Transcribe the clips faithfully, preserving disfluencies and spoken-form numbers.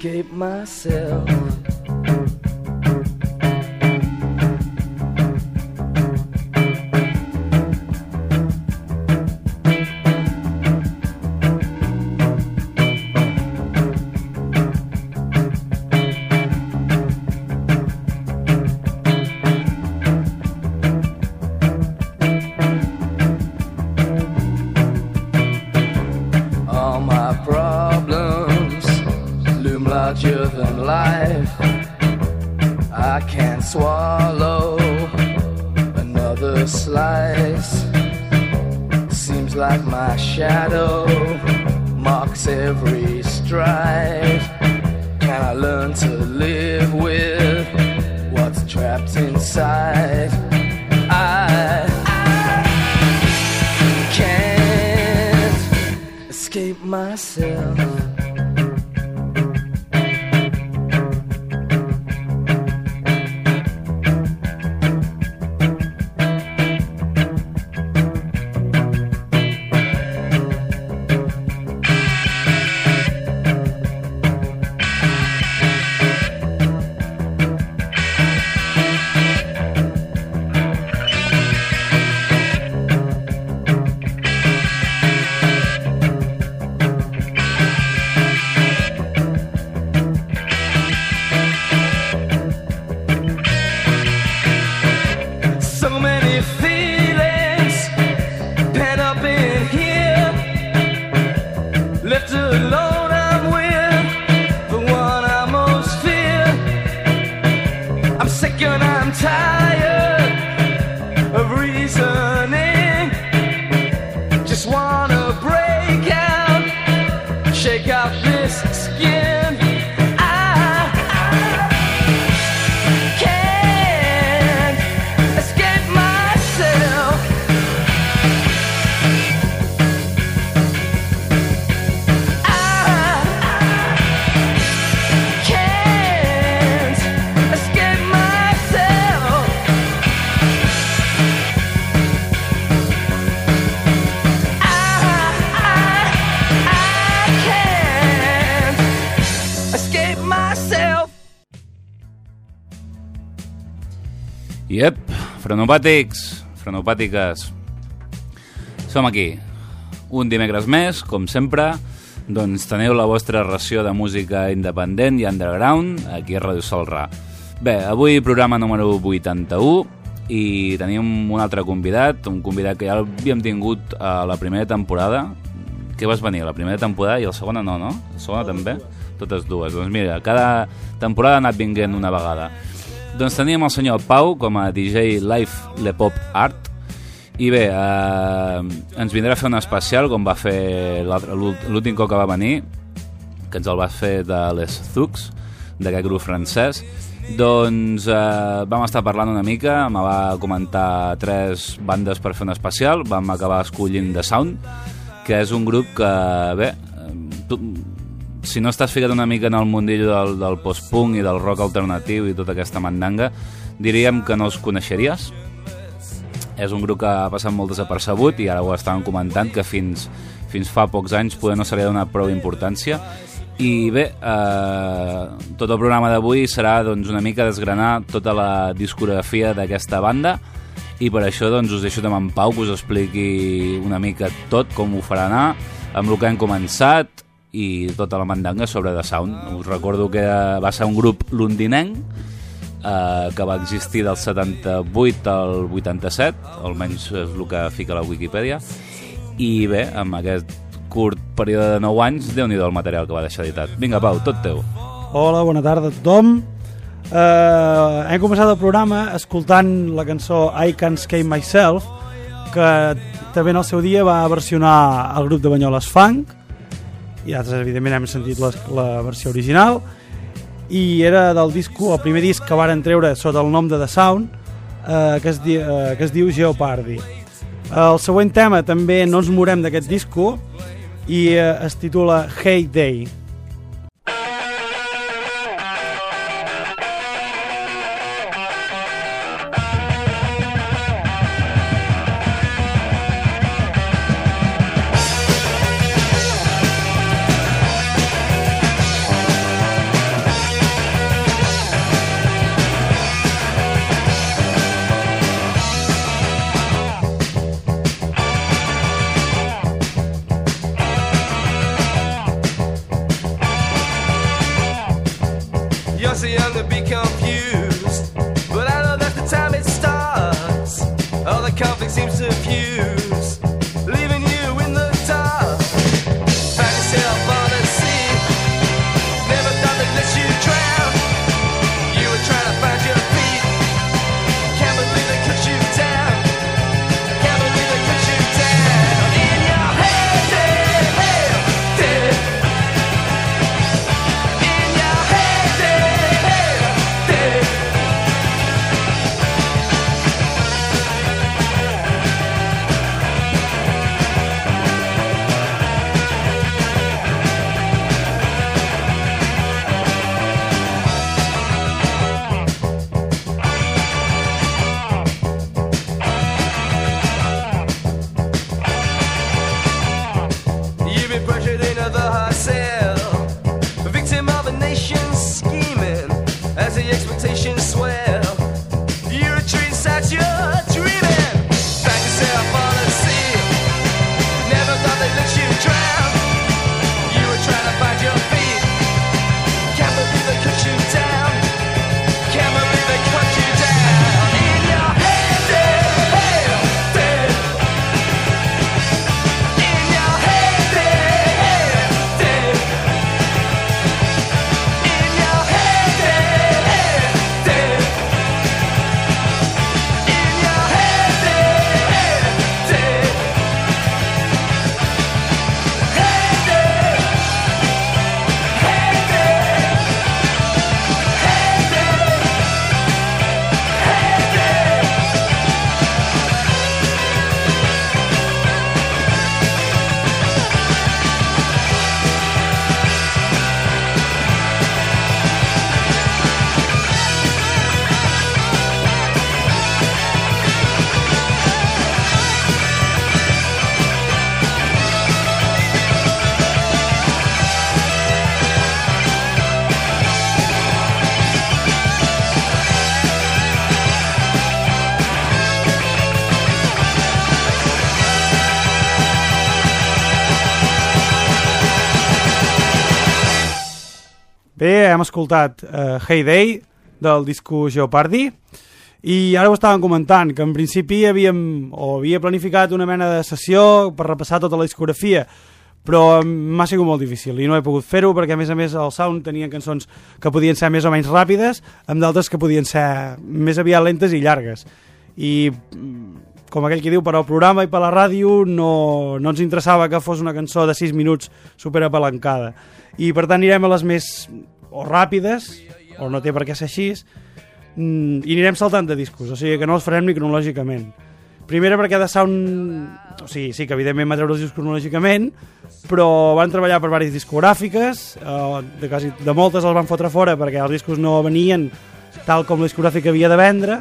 escape myself. Swallow another slice. Seems like my shadow marks every stride. Can I learn to live with what's trapped inside? I, I can't escape myself. Iep, frenopàtics, frenopàtiques. Som aquí, un dimecres més, com sempre. Doncs teniu la vostra ració de música independent i underground aquí a Ràdio Salrà. Bé, avui programa número vuitanta-u i tenim un altre convidat, un convidat que ja havíem tingut a la primera temporada. Què vas venir? La primera temporada i la segona no, no? La segona també? Totes dues. Doncs mira, cada temporada ha anat vinguent una vegada. Doncs teníem el senyor Pau com a D J Live Le Pop Art i bé, eh, ens vindrà a fer un especial com va fer l'últim cop que va venir, que ens el va fer de Les Thugs, d'aquest grup francès. Doncs eh, vam estar parlant una mica, me va comentar tres bandes per fer un especial, vam acabar escollint The Sound, que és un grup que, bé, tu, si no estàs ficat una mica en el mundillo del, del post-punk i del rock alternatiu i tota aquesta mandanga, diríem que no els coneixeries. És un grup que ha passat molt desapercebut i ara ho estàvem comentant, que fins, fins fa pocs anys poder no se li ha donat prou importància. I bé, eh, tot el programa d'avui serà doncs, una mica desgranar tota la discografia d'aquesta banda i per això doncs, us deixo amb en Pau que us expliqui una mica tot, com ho farà anar, amb el que hem començat i tota la mandanga sobre The Sound. Us recordo que va ser un grup londinenc eh, que va existir del setanta-vuit al vuitanta-set, almenys és el que fica la Wikipedia, i bé, amb aquest curt període de nou anys, déu-n'hi-do el material que va deixar editat. Vinga, Pau, tot teu. Hola, bona tarda a tothom. Uh, hem començat el programa escoltant la cançó I Can't Escape Myself, que també en el seu dia va versionar el grup de Banyoles Funk, i altres evidentment hem sentit la, la versió original, i era del disco, el primer disc que varen treure sota el nom de The Sound, uh, que, es di, uh, que es diu Jeopardy. El següent tema també no ens morem d'aquest disco i uh, es titula Hey Day. You're so young to be confused, but I know that the time it starts, all the conflict seems to fuse, leaving you in the dark. Find yourself on the sea, never thought they'd let you drown. You were trying to find your feet, can't believe they cut you down. Can't believe they cut you down. In your head, dead, head, dead. In your head, dead, head, dead. You've been pressured into the hard cell, a victim of a nation's scheming as the expectations swell. You retreat inside your dreaming. Find yourself on the sea, never thought they'd let you drown. You were trying to find your feet, can't believe they cut you down. Can't believe they cut you down. In your head, dead, head, dead. In your head, dead, head, dead. In your head, dead, head, dead. In your head, dead, head, dead. Head dead. Head dead. Head dead. Head dead. Bé, hem escoltat uh, Hey Day del disco Jeopardy i ara ho estàvem comentant que en principi havíem o havia planificat una mena de sessió per repassar tota la discografia, però m'ha sigut molt difícil i no he pogut fer-ho perquè a més a més el Sound tenien cançons que podien ser més o menys ràpides amb d'altres que podien ser més aviat lentes i llargues i com aquell que diu, per al programa i per a la ràdio no, no ens interessava que fos una cançó de sis minuts superapalancada i per tant anirem a les més o ràpides o no té per què ser així i anirem saltant de discos, o sigui que no els farem ni cronològicament. Primera perquè de Sound, o sigui, sí que evidentment va treure els discos cronològicament, però van treballar per diverses discogràfiques, eh, de, quasi, de moltes els van fotre fora perquè els discos no venien tal com la discogràfica havia de vendre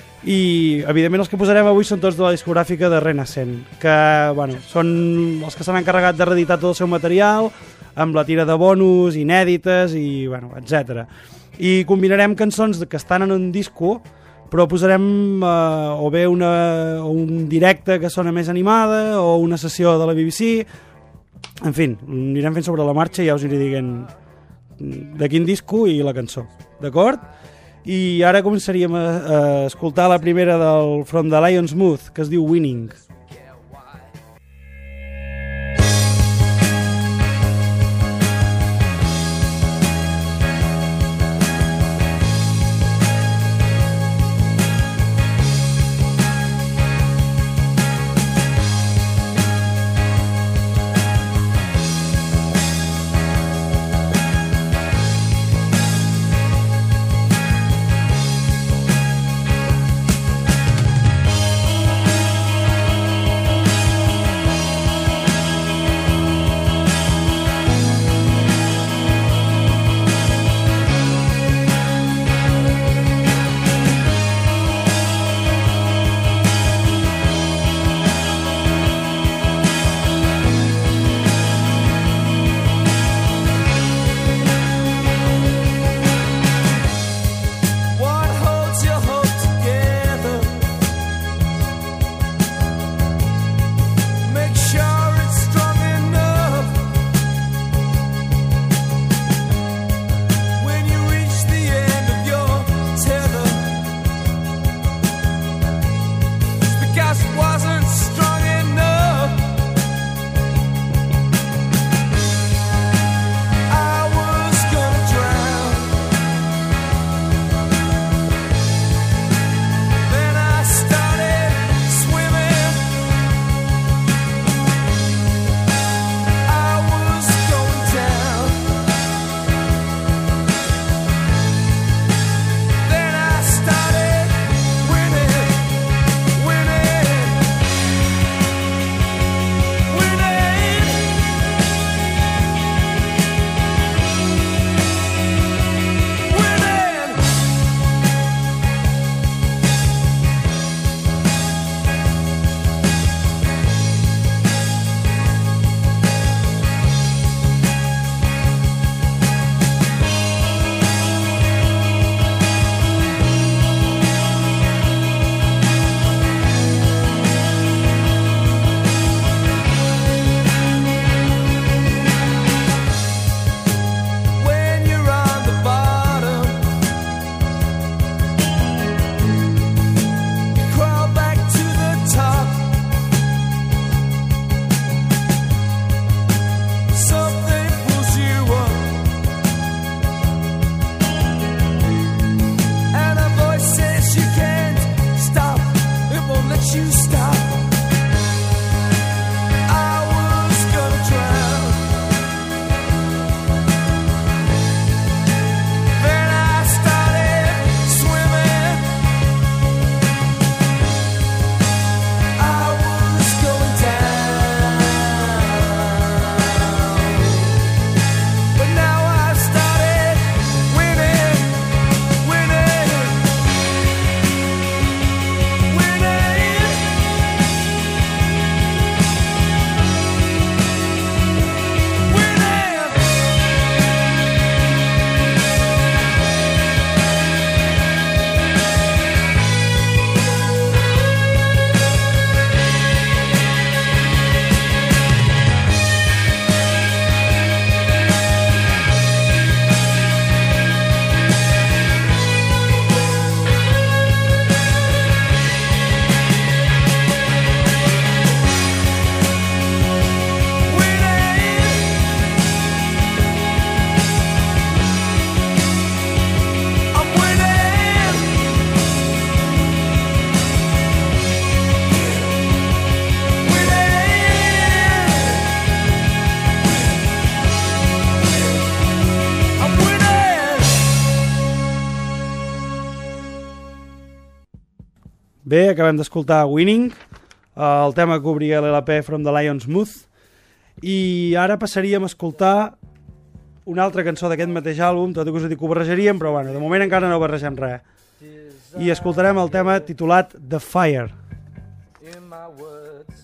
i evidentment els que posarem avui són tots de la discogràfica de Renascent, que bueno, són els que s'han encarregat de reeditar tot el seu material amb la tira de bonus, inèdites i bueno, etcètera. I combinarem cançons que estan en un disco però posarem eh, o bé una, un directe que sona més animada o una sessió de la B B C, en fi, anirem fent sobre la marxa i ja us aniré dient de quin disco i la cançó, d'acord? I ara començaríem a, a escoltar la primera del From the Lion's Mouth, que es diu Winning. In Bé, acabem d'escoltar Winning, el tema que obria l'L P From the Lion's Mouth, i ara passaríem a escoltar una altra cançó d'aquest mateix àlbum, tot i que us ho dic, ho barrejaríem, però bueno, de moment encara no barregem res. I escoltarem el tema titulat The Fire. In my words.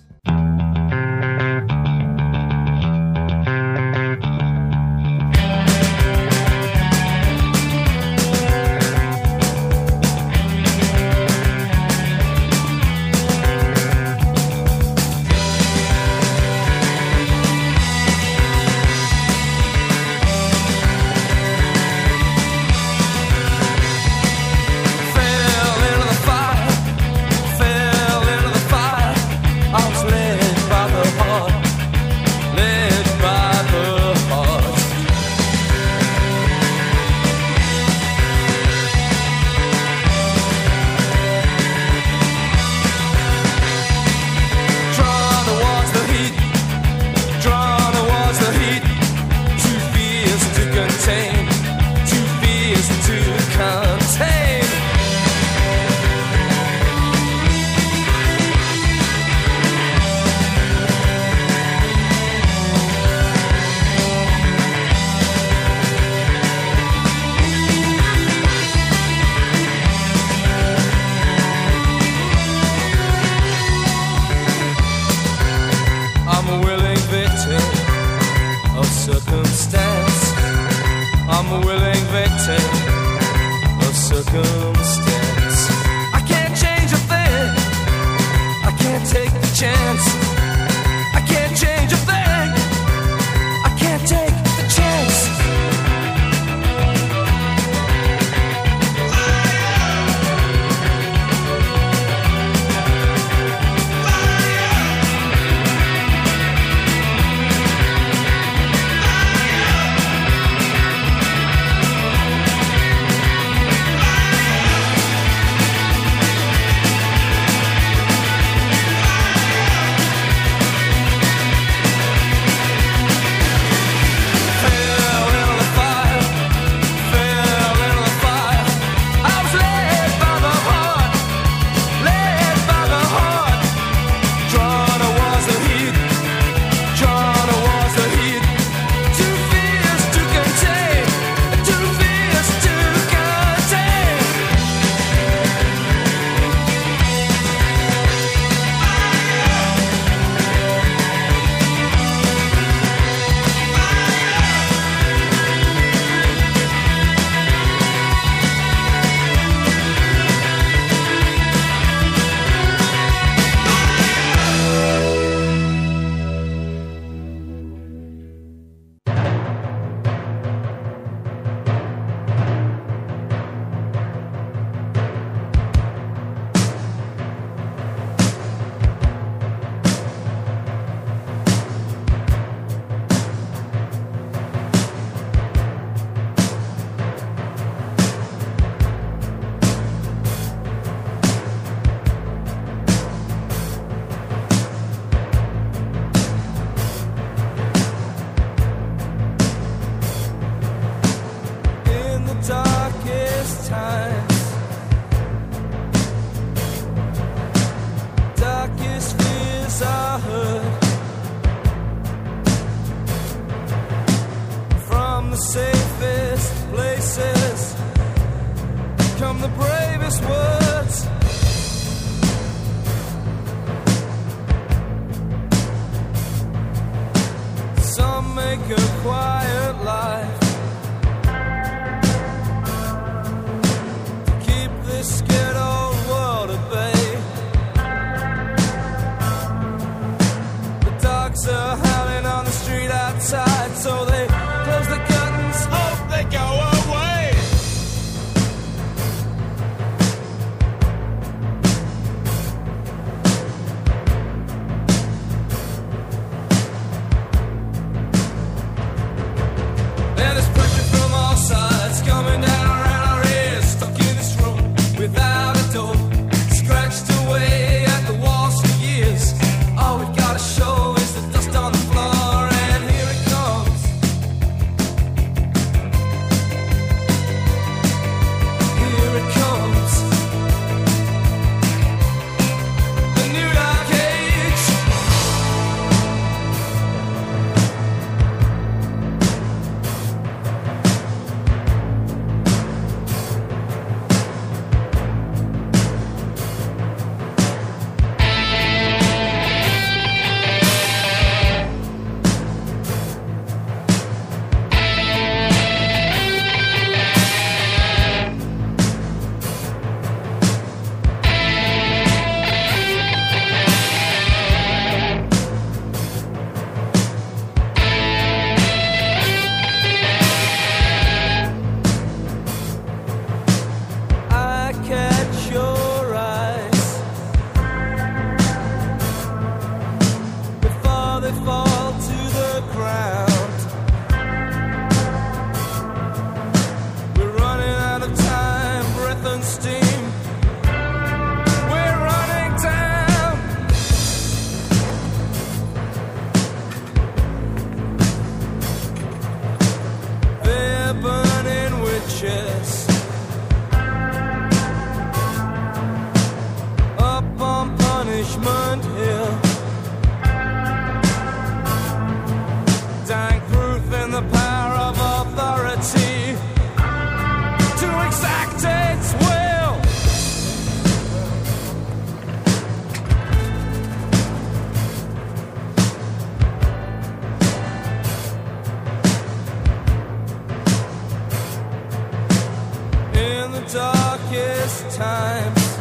darkest times,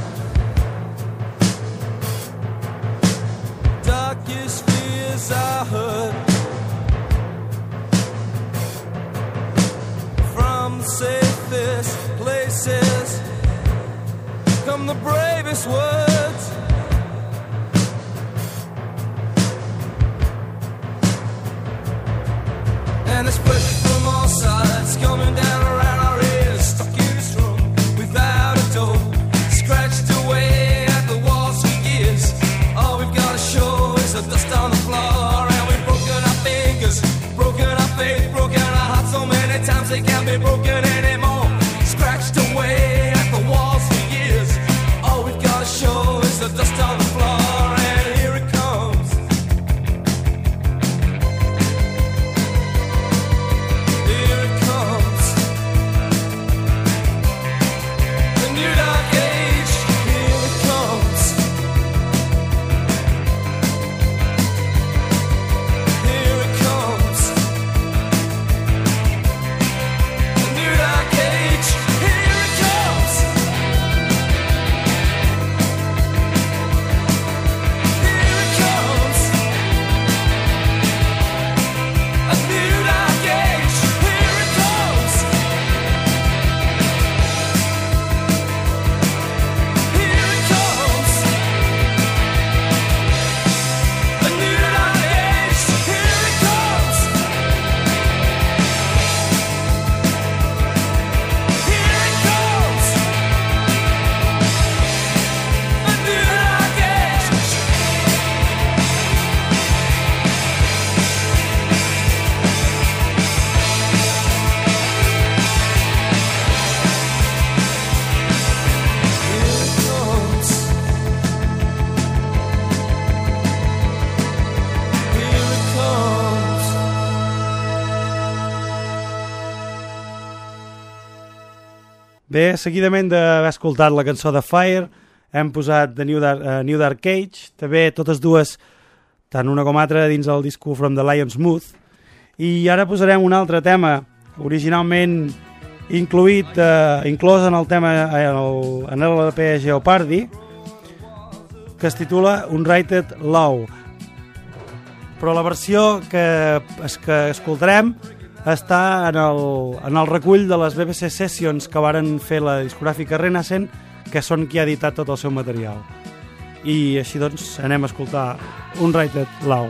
darkest fears I heard from the safest places come the bravest words. And it's pressure from all sides coming down around our ears, stuck in this room without a door, scratched away at the walls for years. All we've got to show is the dust on the floor, and we've broken our fingers, broken our faith, broken our hearts so many times they can't be broken anymore. Scratched away at the walls for years. All we've got to show is the dust on the floor, and here it comes. Here it comes. The new dark age. Here it comes. Here it comes. The new dark age. Here it comes. Here it comes. A new dark age. Here it comes. Here it comes. A new dark age. Here it comes. Here it comes. A new dark age. Here it comes. Here it comes. Bé, seguidament d'haver escoltat la cançó de Fire, hem posat The New Dark, uh, New Dark Age, també totes dues, tant una com altra, dins el disco From the Lion's Mouth. I ara posarem un altre tema, originalment incluït, eh, inclòs en el tema, en el, en l'L P Jeopardy, que es titula Unrated Law. Però la versió que, es, que escoltarem està en el, en el recull de les B B C Sessions que varen fer la discogràfica Renascent, que són qui ha editat tot el seu material. I així doncs anem a escoltar Unrated Law.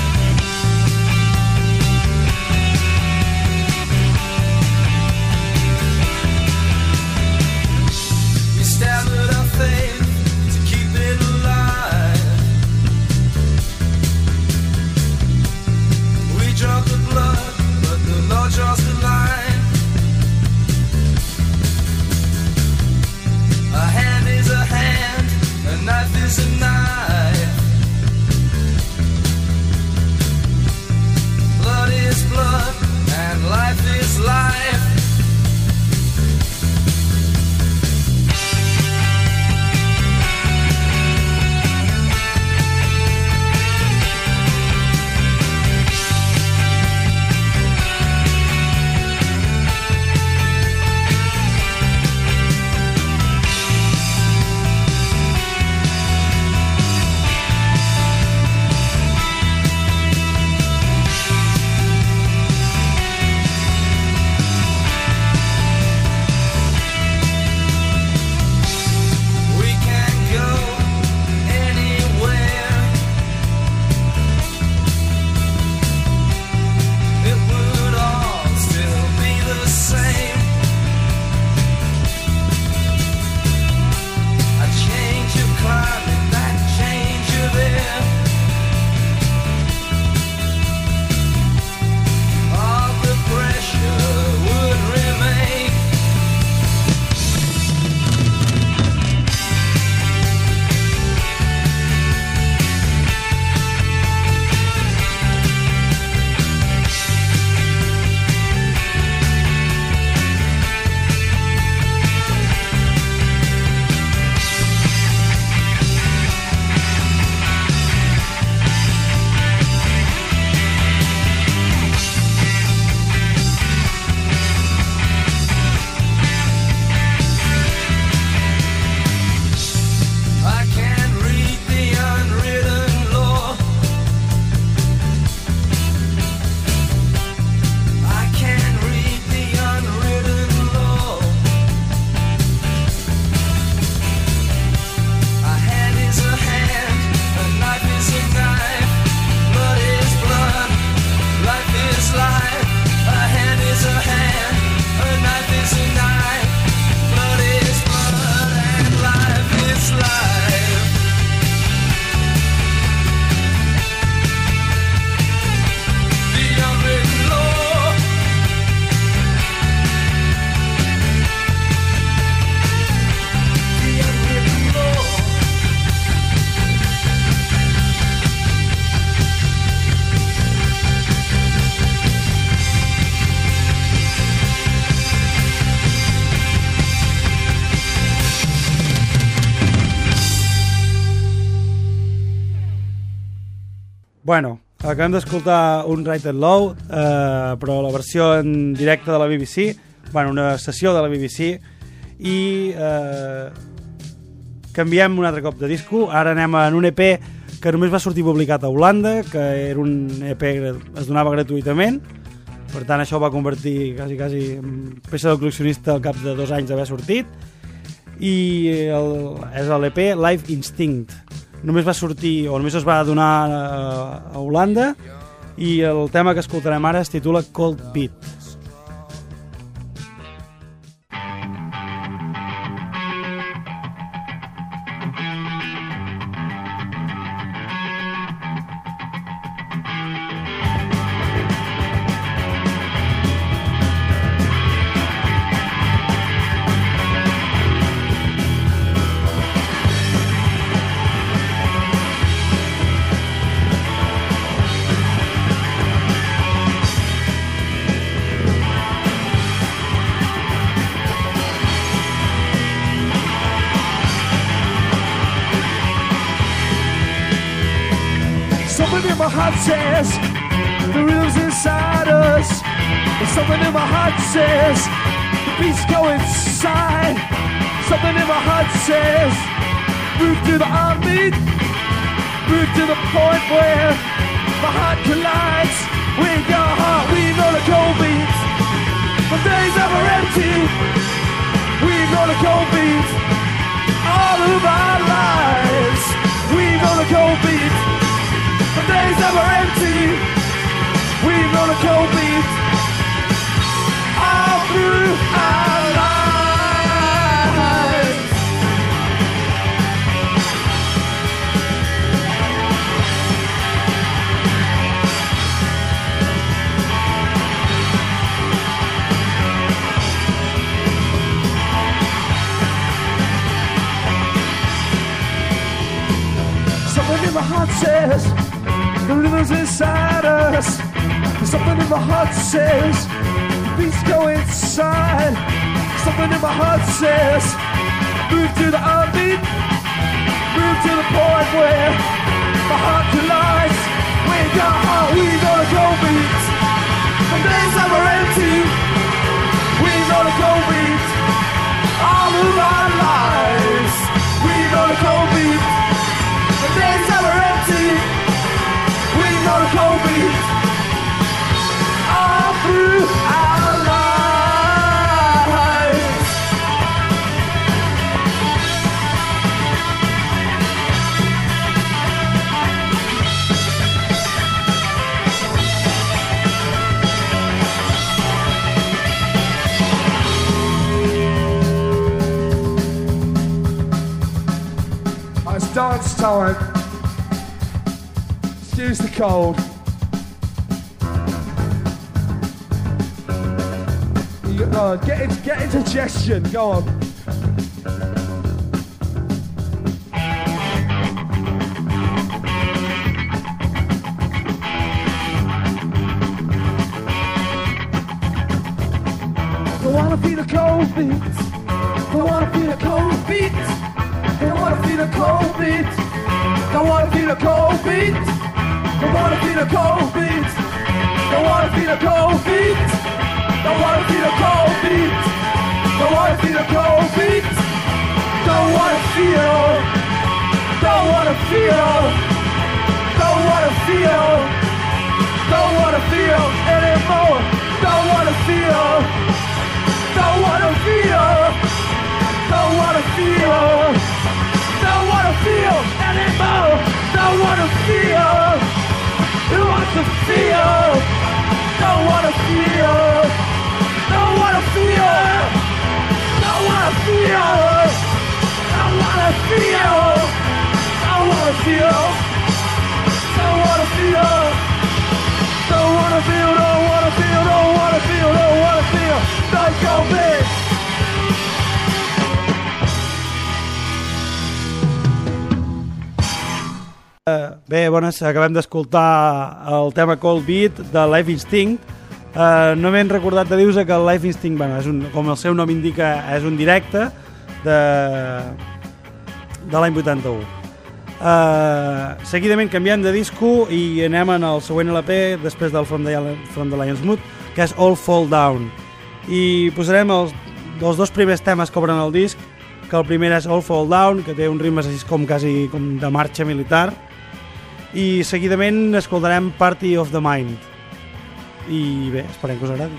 Here Bueno, acabem d'escoltar un Right and Low, eh, però la versió en directe de la B B C, bueno, una sessió de la B B C, i eh, canviem un altre cop de disco. Ara anem en un E P que només va sortir publicat a Holanda, que era un E P que es donava gratuïtament, per tant això va convertir quasi, quasi en peça del col·leccionista al cap de dos anys d'haver sortit, i el, és l'E P Live Instinct. Només va sortir, o només es va donar a, a Holanda, i el tema que escoltarem ara es titula Cold Beat. My heart says the rhythm's inside us. There's something in my heart says the beats go inside. Something in my heart says move to the heartbeat, move to the point where my heart collides with your heart. We know the cold beat. The days that were empty. We know the cold beat. All of our lives. We know the cold beat. The days that were empty, we know the cold beat all through our lives. Something in my heart says the rhythm's inside us. There's something in my heart says the beats go inside. Something in my heart says move to the heartbeat, move to the point where my heart collides with your heart. We know the cold beat. The days that were empty, we know the cold beat. All of our lives, we know the cold beat. The days that were empty, we know the cold beat all through our lives. It's dance time. Excuse the cold. You, uh, get into, get into digestion. Go on. Don't wanna feel the cold beat. Don't wanna feel the cold beat. Don't wanna feel the cold beat. Don't wanna feel the cold beat. Don't wanna feel the cold beat. Don't wanna feel the cold beat. Don't wanna feel the cold beat. Don't wanna feel the cold beat. Don't wanna feel. Don't wanna feel. Don't wanna feel. Don't wanna feel anymore. Don't wanna feel. Don't wanna feel. Don't wanna feel. Don't wanna feel anymore. Don't wanna feel. Who wants to feel? Don't wanna feel. Don't wanna feel. Don't wanna feel. Don't wanna feel. Don't wanna feel. Don't wanna feel. Don't wanna feel. Don't wanna feel. Don't wanna feel. Don't wanna feel. Don't go big. Uh, bé, bones, acabem d'escoltar el tema Cold Beat de Live Instinct. Uh, no m'he recordat de dir-vos que el Live Instinct, bueno, és un, com el seu nom indica, és un directe de, de l'any vuitanta-u. Uh, seguidament canviem de disco i anem en el següent L P després del From the, From the Lion's Mood, que és All Fall Down, i posarem els, els dos primers temes que obren el disc, que el primer és All Fall Down, que té un ritme així com quasi com de marxa militar, i seguidament escoltarem Party of the Mind, i bé, esperem que us agradi.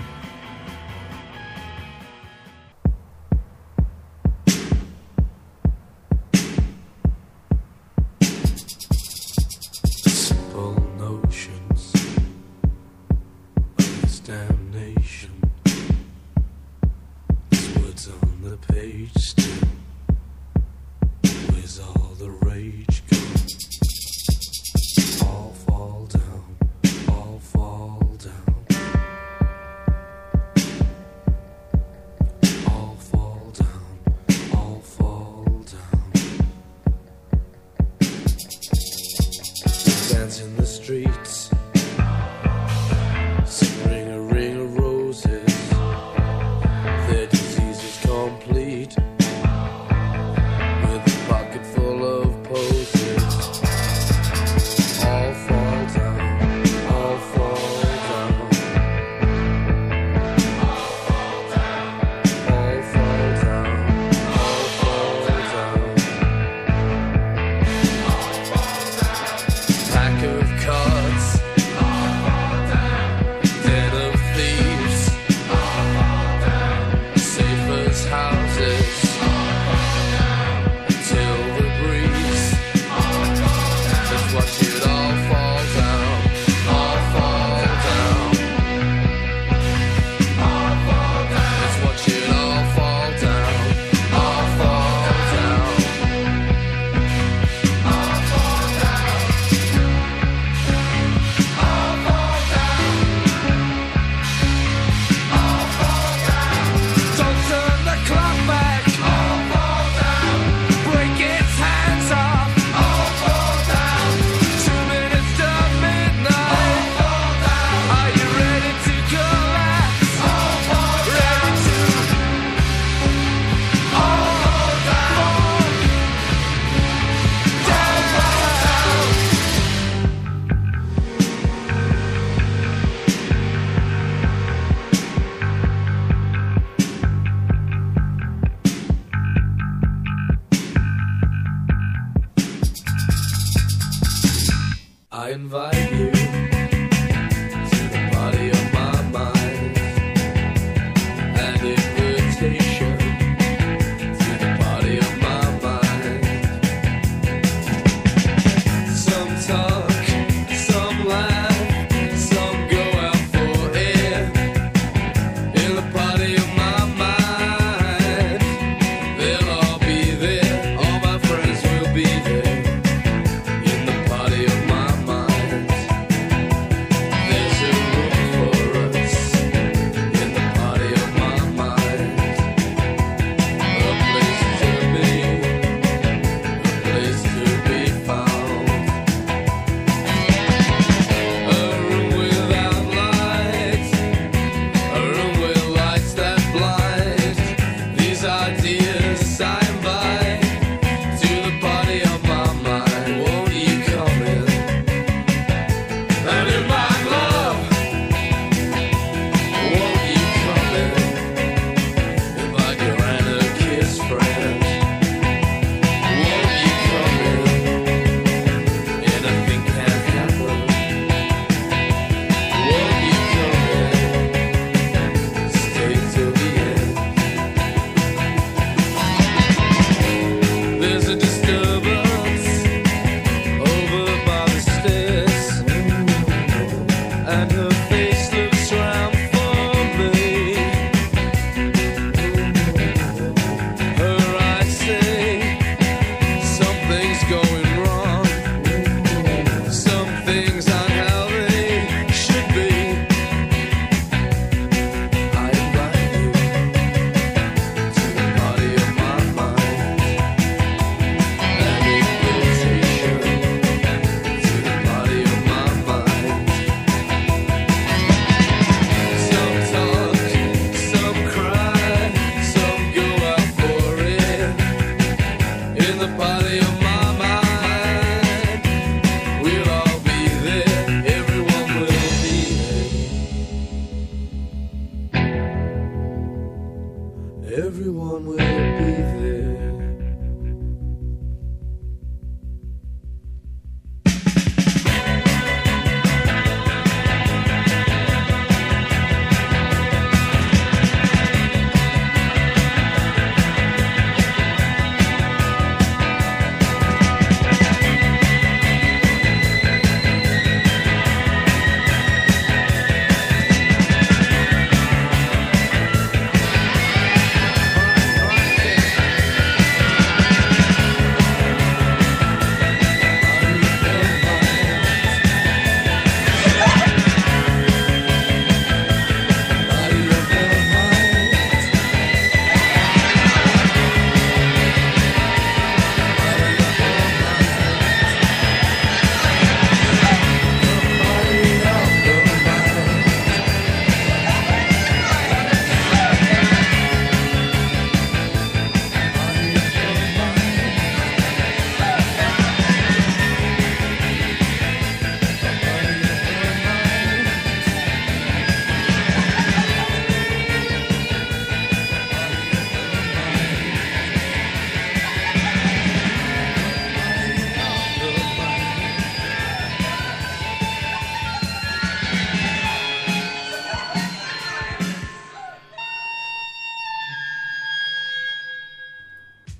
Be there in the party of my mind.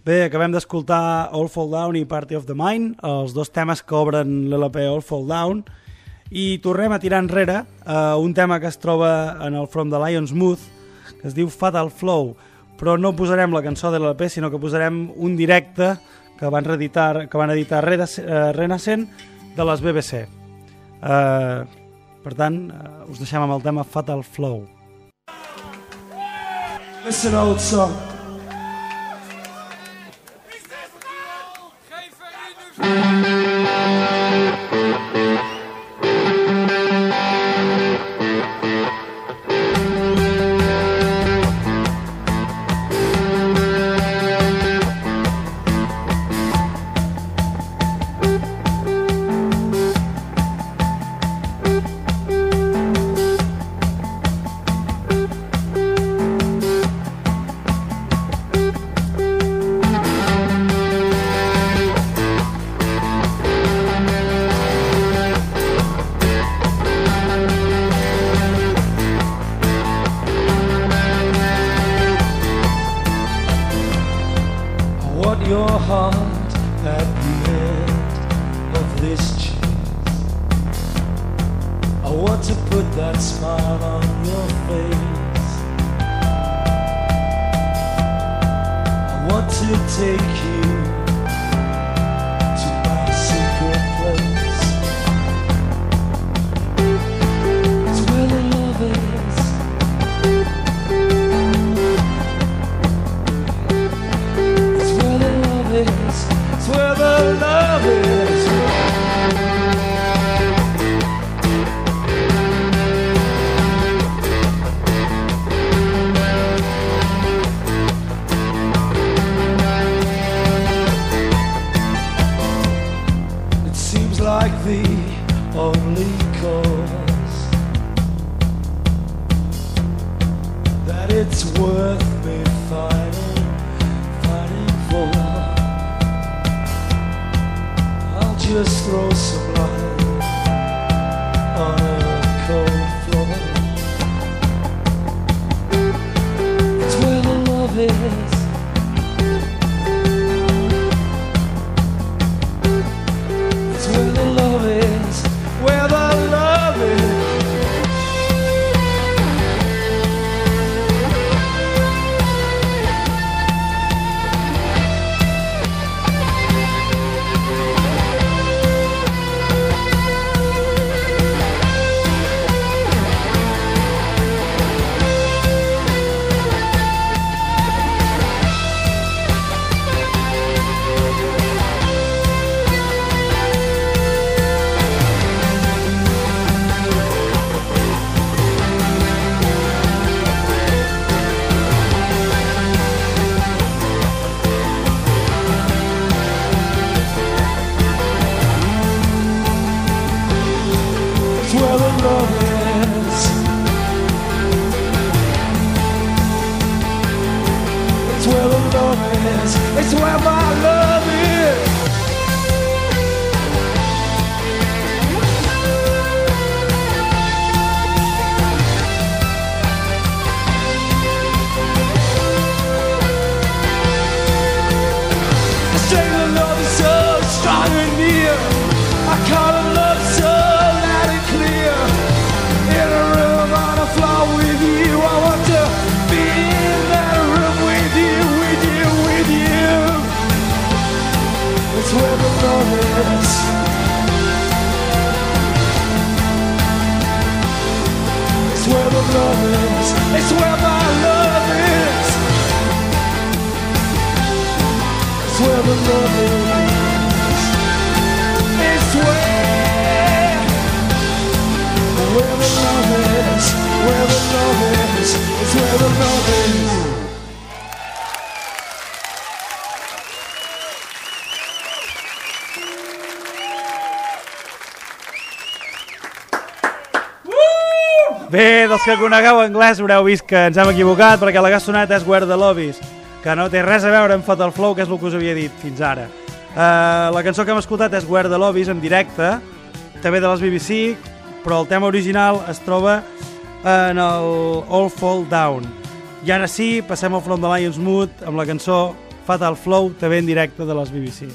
Bé, acabem d'escoltar All Fall Down i Party of the Mind, els dos temes que obren l'L P All Fall Down, i tornem a tirar enrere uh, un tema que es troba en el From the Lion's Mouth, que es diu Fatal Flow, però no posarem la cançó de l'L P, sinó que posarem un directe que van editar, que van editar Renascent de les B B C. Uh, per tant, uh, us deixem amb el tema Fatal Flow. Listen, old song. Bé, dels que conegueu anglès haureu vist que ens hem equivocat perquè la que ha sonat és Where the Love Is, que no té res a veure amb Fatal Flow, que és el que us havia dit fins ara. Uh, la cançó que hem escoltat és Where the Love Is en directe, també de les B B C, però el tema original es troba en el All Fall Down. I ara sí, passem al From the Lion's Mood amb la cançó Fatal Flow, també en directe de les B B C.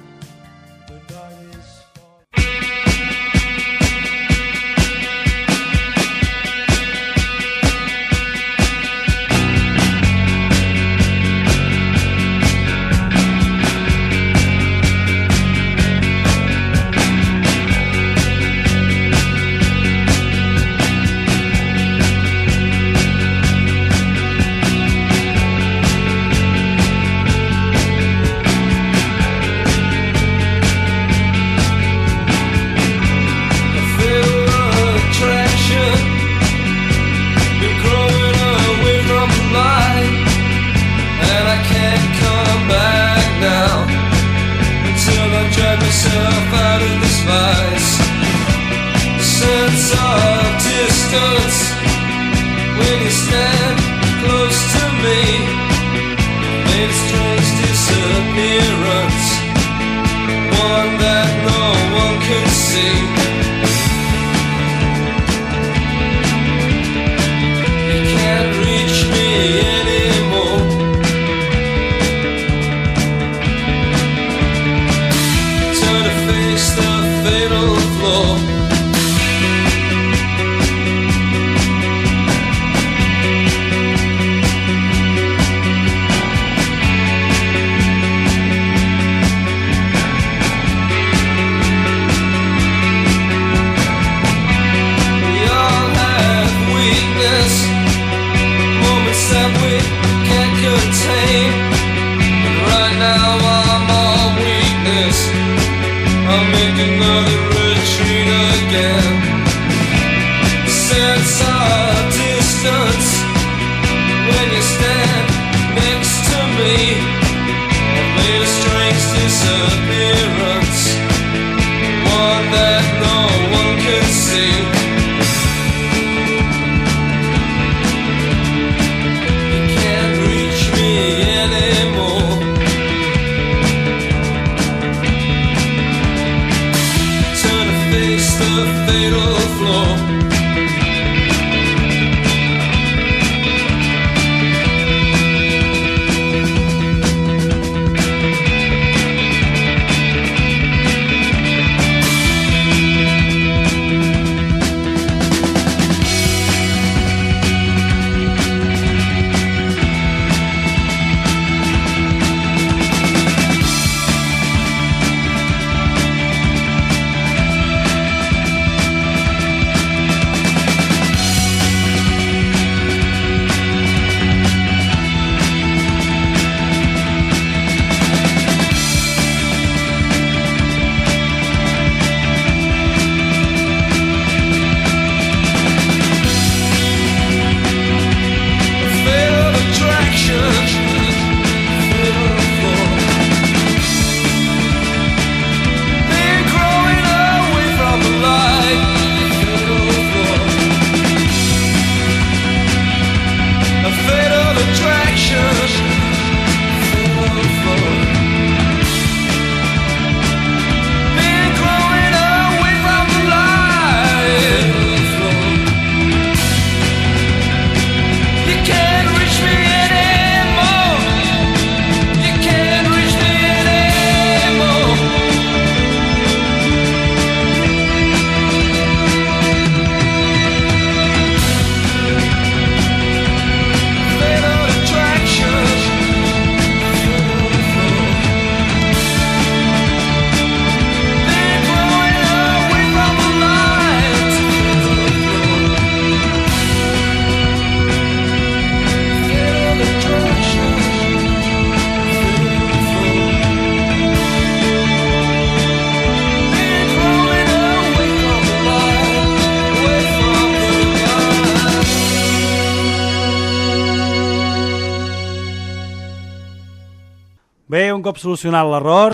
Bé, un cop solucionat l'error,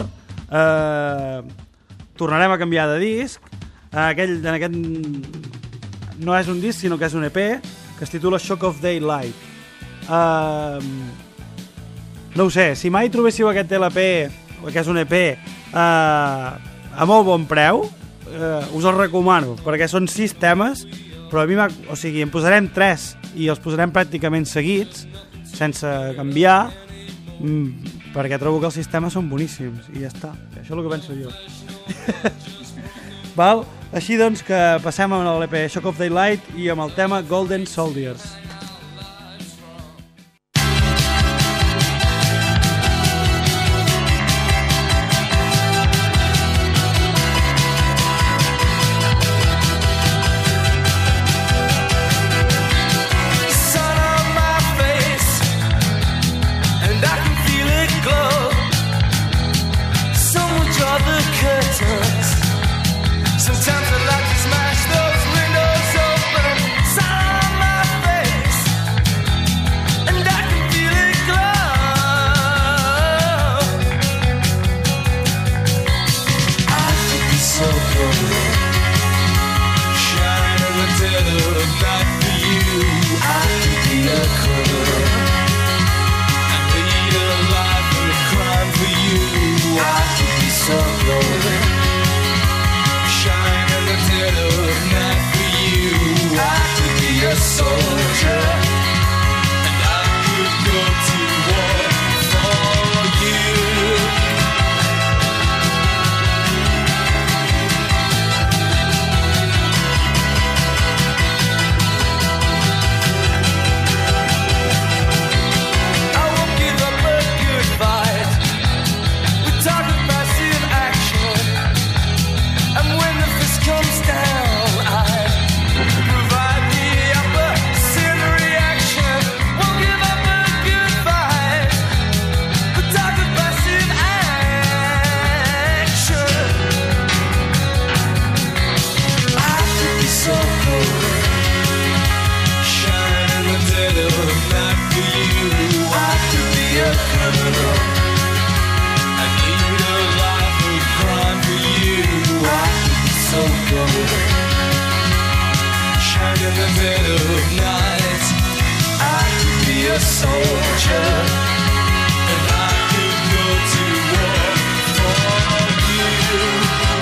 eh, tornarem a canviar de disc. Aquell, en aquest no és un disc, sinó que és un E P, que es titula Shock of Daylight. Eh, no ho sé, si mai trobéssiu aquest L P, que és un E P, eh, a molt bon preu, eh, us el recomano, perquè són sis temes, però a mi o sigui, en posarem tres i els posarem pràcticament seguits, sense canviar, perquè trobo que els sistemes són boníssims i ja està, això és el que penso jo. Val? Així doncs que passem amb l'E P Shock of Daylight i amb el tema Golden Soldiers. Sometimes I like to smash those windows open, sun on my face, and I can feel it glow. I could be so cold, shine in the dead of night for you. I could be a color and lead a life of crime for you. I could be so cold, shine in the dead of night for you. I could be a soldier, and I could go to war for you. I won't give up a good fight. We talk of passive action, and when the fist comes down, I provide the opposite reaction. Won't give up a good fight. We talk of passive action. I could be so cold, shine in the dead of night for you. I could be a criminal and lead a life of crime for you. I could be so cold, shine in the dead of night. I could be a soldier, and I could go to war for you.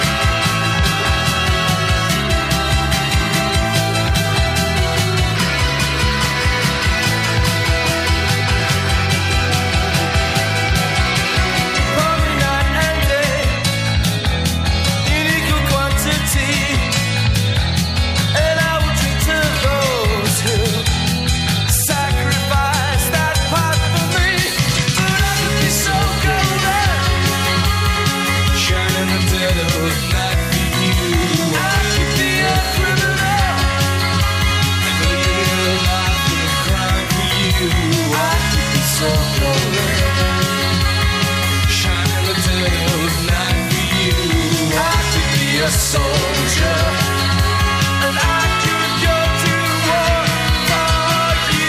Probably night and day, in equal quantity, and I will drink to those who sacrifice that part for me. But I could be so golden, shine in the dead of night for you. I could be a criminal and lead a life of crime for you. I could be so golden, shine in the dead of night for you. I could be a soldier, and I could go to war for you.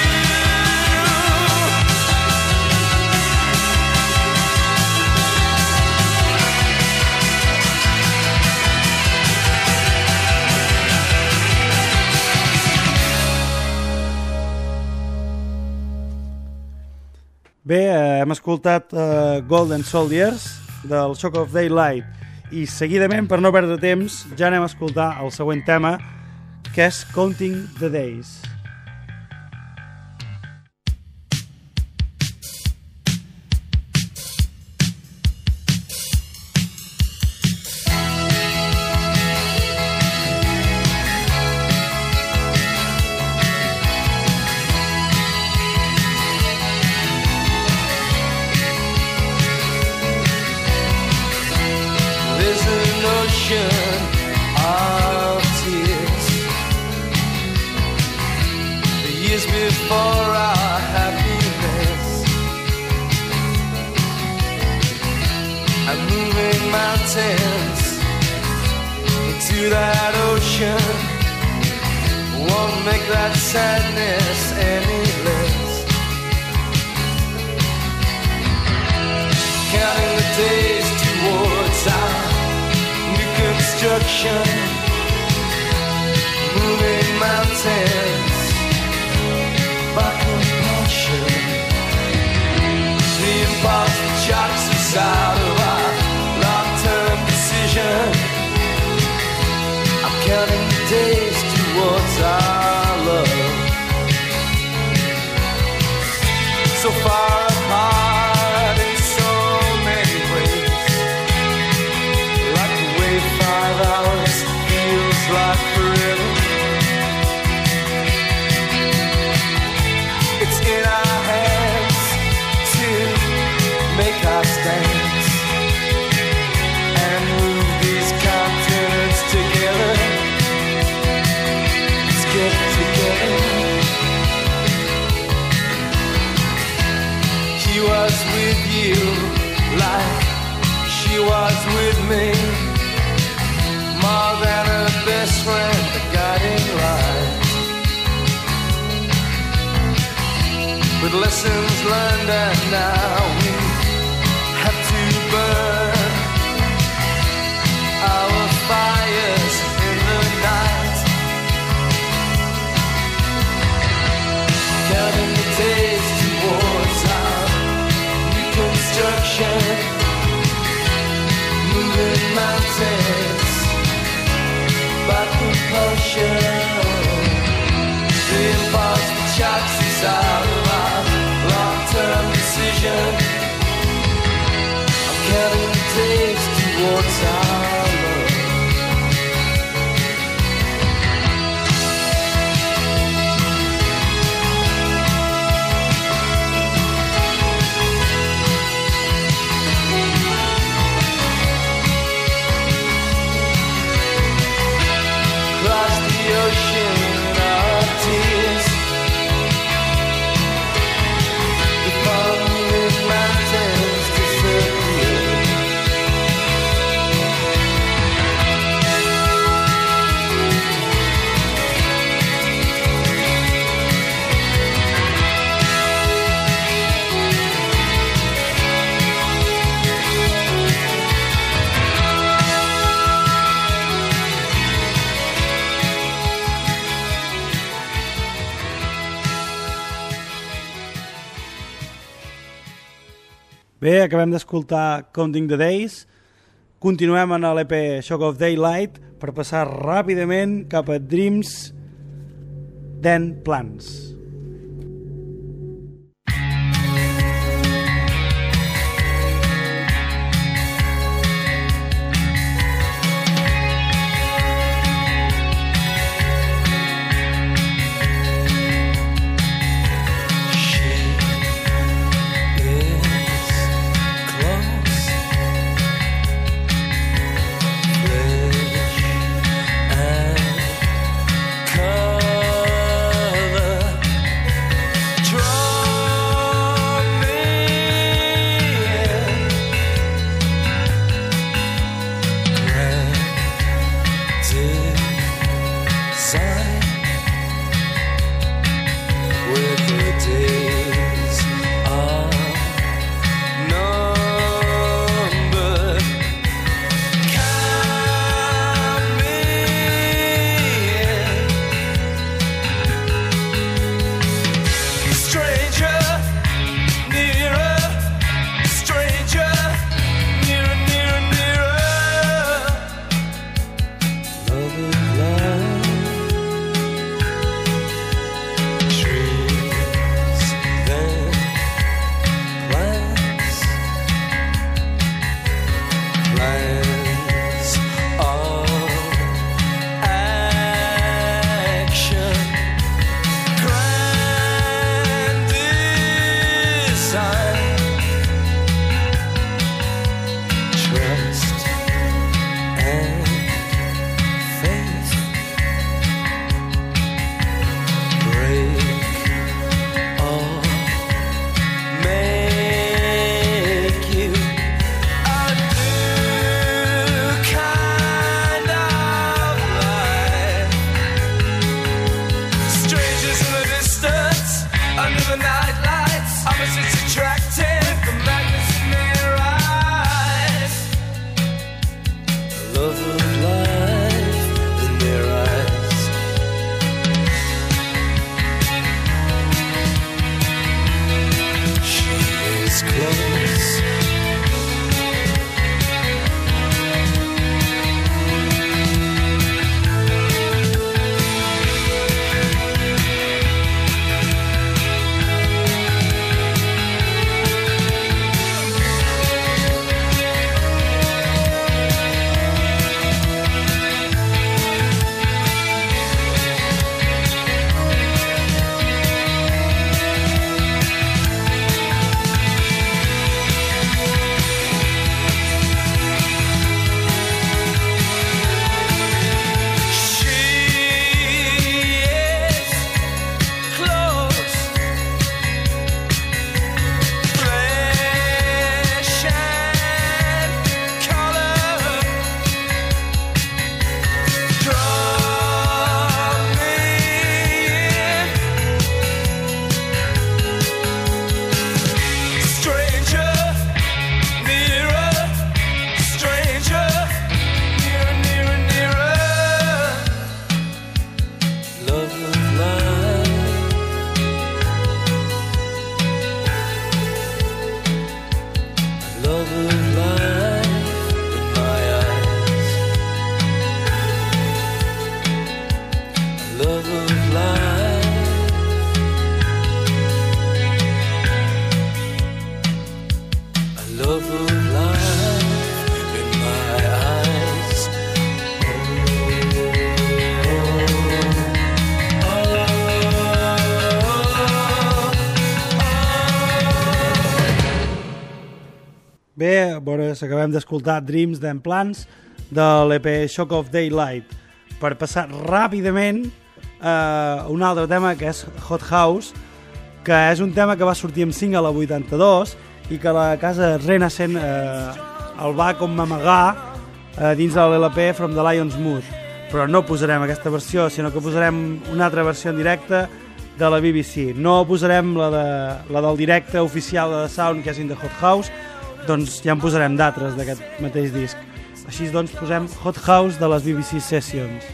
Bé, eh, hem escoltat eh, Golden Soldiers del Shock of Daylight i seguidament, per no perdre temps, ja anem a escoltar el següent tema, que és Counting the Days. There's an ocean of tears, the years before our happiness. I'm moving mountains into that ocean, won't make that sadness any less. Counting the days towards our new construction, moving mountains by compulsion. The impulse that shocks us out of our long-term decision. I'm counting the days towards our love. So far apart and so me, more than a best friend, a guiding light. With lessons learned and now we have to burn our fires in the night. Counting the days towards our reconstruction, moving mountains by propulsion. The impulse that shocks us out of our long-term decision. I'm counting the days towards our love. Across the ocean of tears, the falling mountains disappear. Bé, acabem d'escoltar Counting the Days. Continuem en l'E P Shock of Daylight per passar ràpidament cap a Dreams Then Plans. Color Bé, bueno, acabem d'escoltar Dreams d'en Plans de l'E P Shock of Daylight, per passar ràpidament a un altre tema que és Hot House, que és un tema que va sortir amb single a vuitanta-dos i que la casa Renascent eh, el va com amagar eh, dins de l'L P From the Lion's Mood, però no posarem aquesta versió, sinó que posarem una altra versió en directe de la B B C. No posarem la, de, la del directe oficial de The Sound, que és In the Hot House, doncs ja en posarem d'altres d'aquest mateix disc. Així doncs posem Hot House de les B B C Sessions.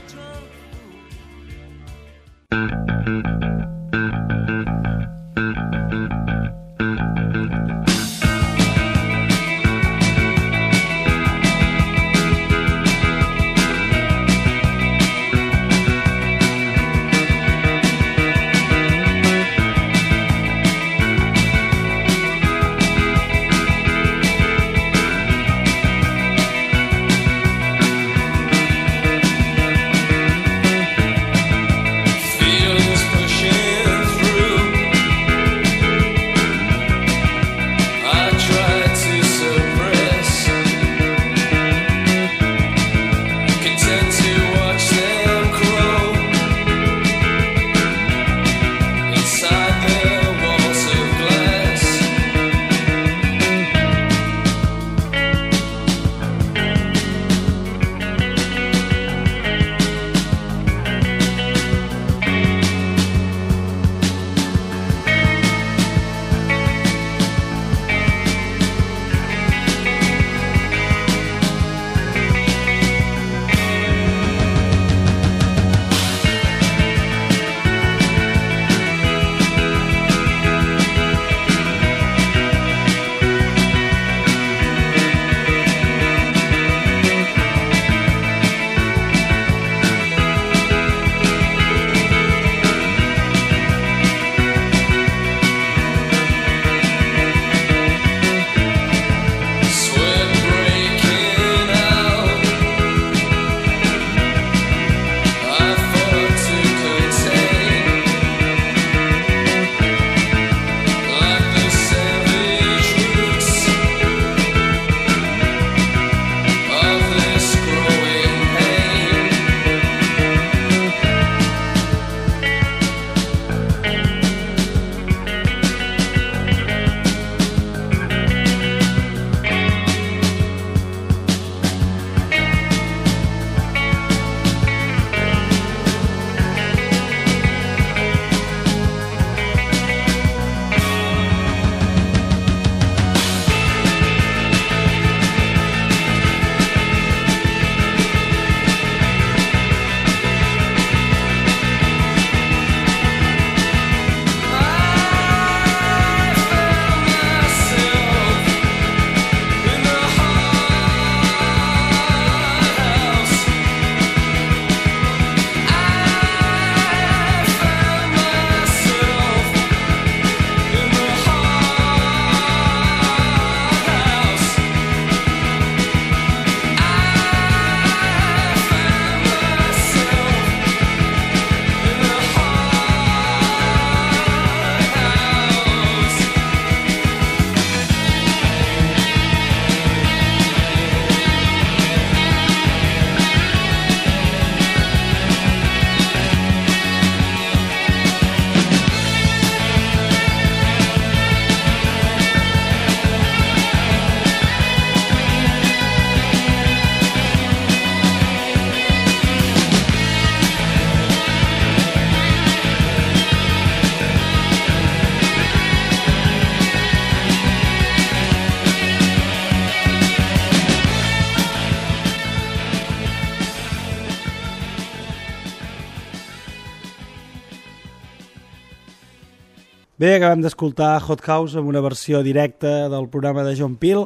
Bé, acabem d'escoltar Hot House amb una versió directa del programa de John Peel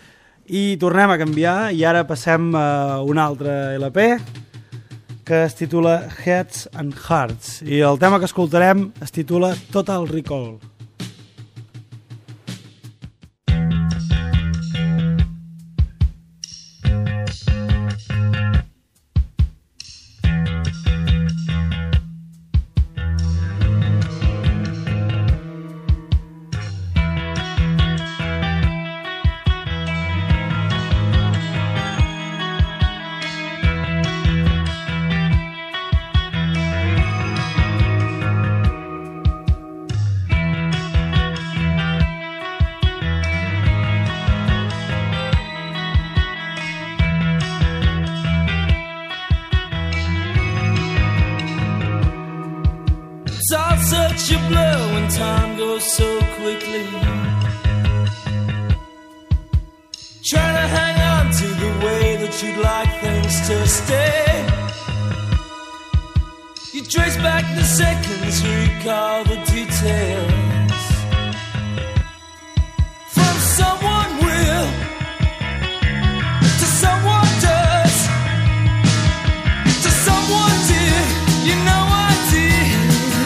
i tornem a canviar i ara passem a un altre L P que es titula Heads and Hearts i el tema que escoltarem es titula Total Recall. watch you blur when time goes so quickly. Trying to hang on to the way that you'd like things to stay. You trace back the seconds, recall the details. From someone will to someone does to someone did, you know I did.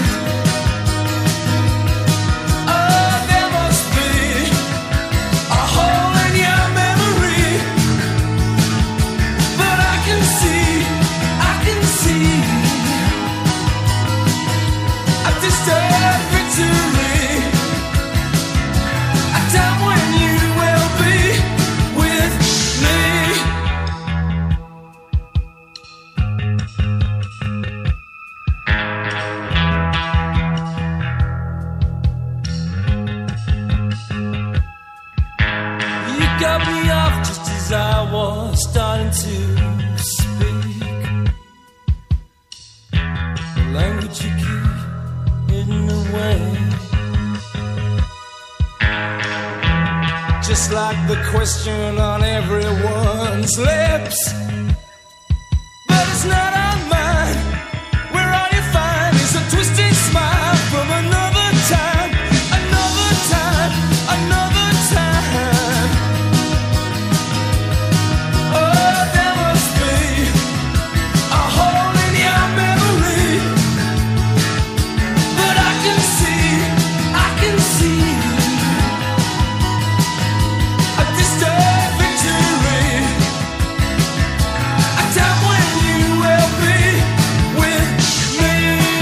Oh, there must be a hole in your memory, but I can see, I can see a distant victory, a time when you will be with me. You got me off just as I was starting to speak. The language you keep hidden away, just like the question on everyone's lips, but it's not on mine. Where all you find is a twisted smile from another time, another time, another time. Oh, there must be a hole in your memory, but I can see, I can see a distant victory, a time when you will be with me.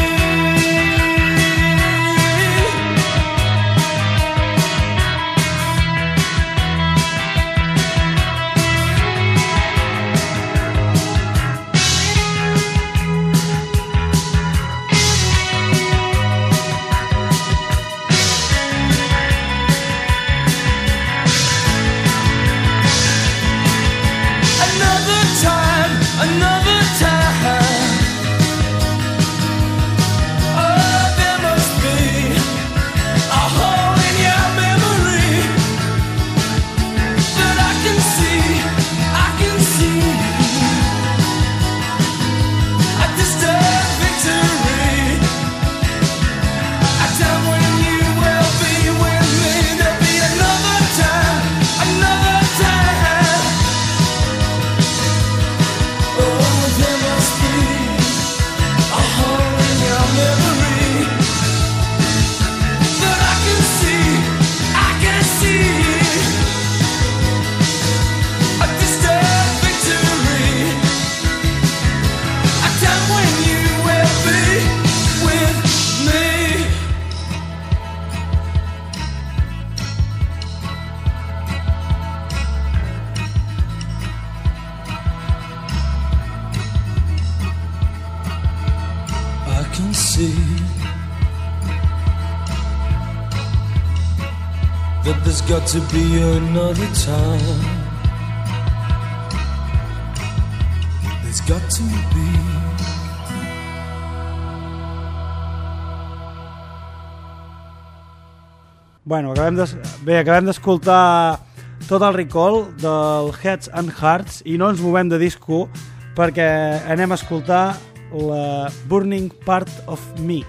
Another time, another time. Oh, there must be a hole in your memory, but I can see, I can see a distant victory, a time when you will be with me. There'll be another time, another time. Oh, there must be a hole in your memory, but I can see, I can see a distant victory, a time when you will be with me. I can see that there's got to be another time. There's got to be. Bueno, acabem de... Bé, acabem d'escoltar tot el recall del Heads and Hearts i no ens movem de disco perquè anem a escoltar la Burning Part of Me.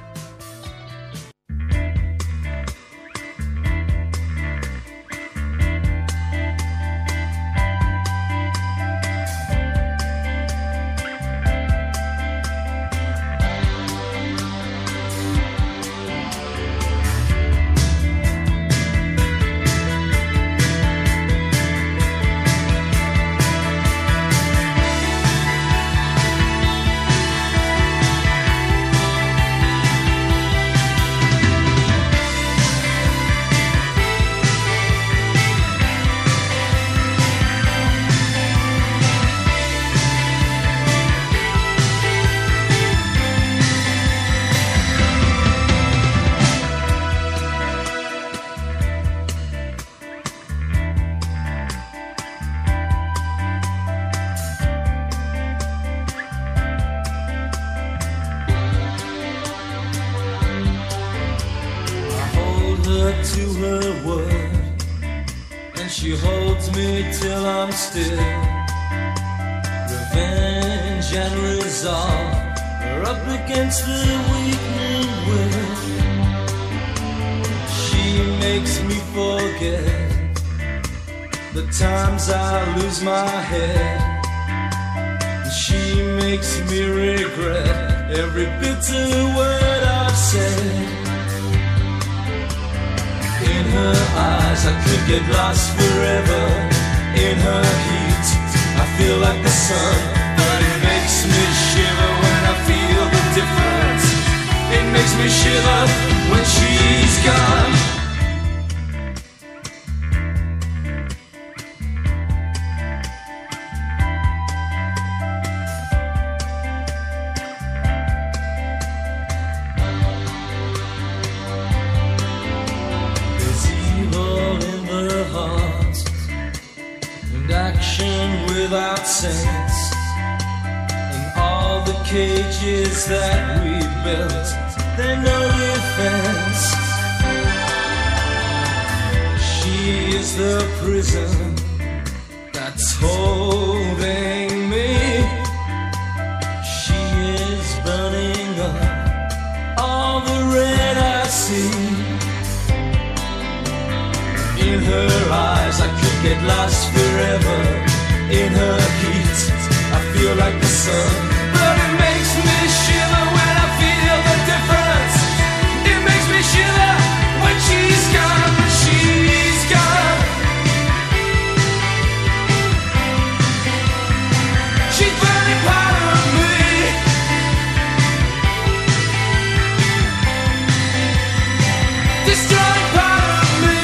her to her word, and she holds me till I'm still. Revenge and resolve are up against the weakening will. She makes me forget the times I lose my head. She makes me regret every bitter word I've said. In her eyes I could get lost forever. In her heat I feel like the sun, but it makes me shiver when I feel the difference. It makes me shiver when she's gone. Without sense, and all the cages that we built, they're no defense. She is the prison that's holding me. She is burning up all the red I see. In her eyes I could get lost forever. In her heat, I feel like the sun, but it makes me shiver when I feel the difference. It makes me shiver when she's gone, when she's gone. She's burning part of me. Destroying part of me.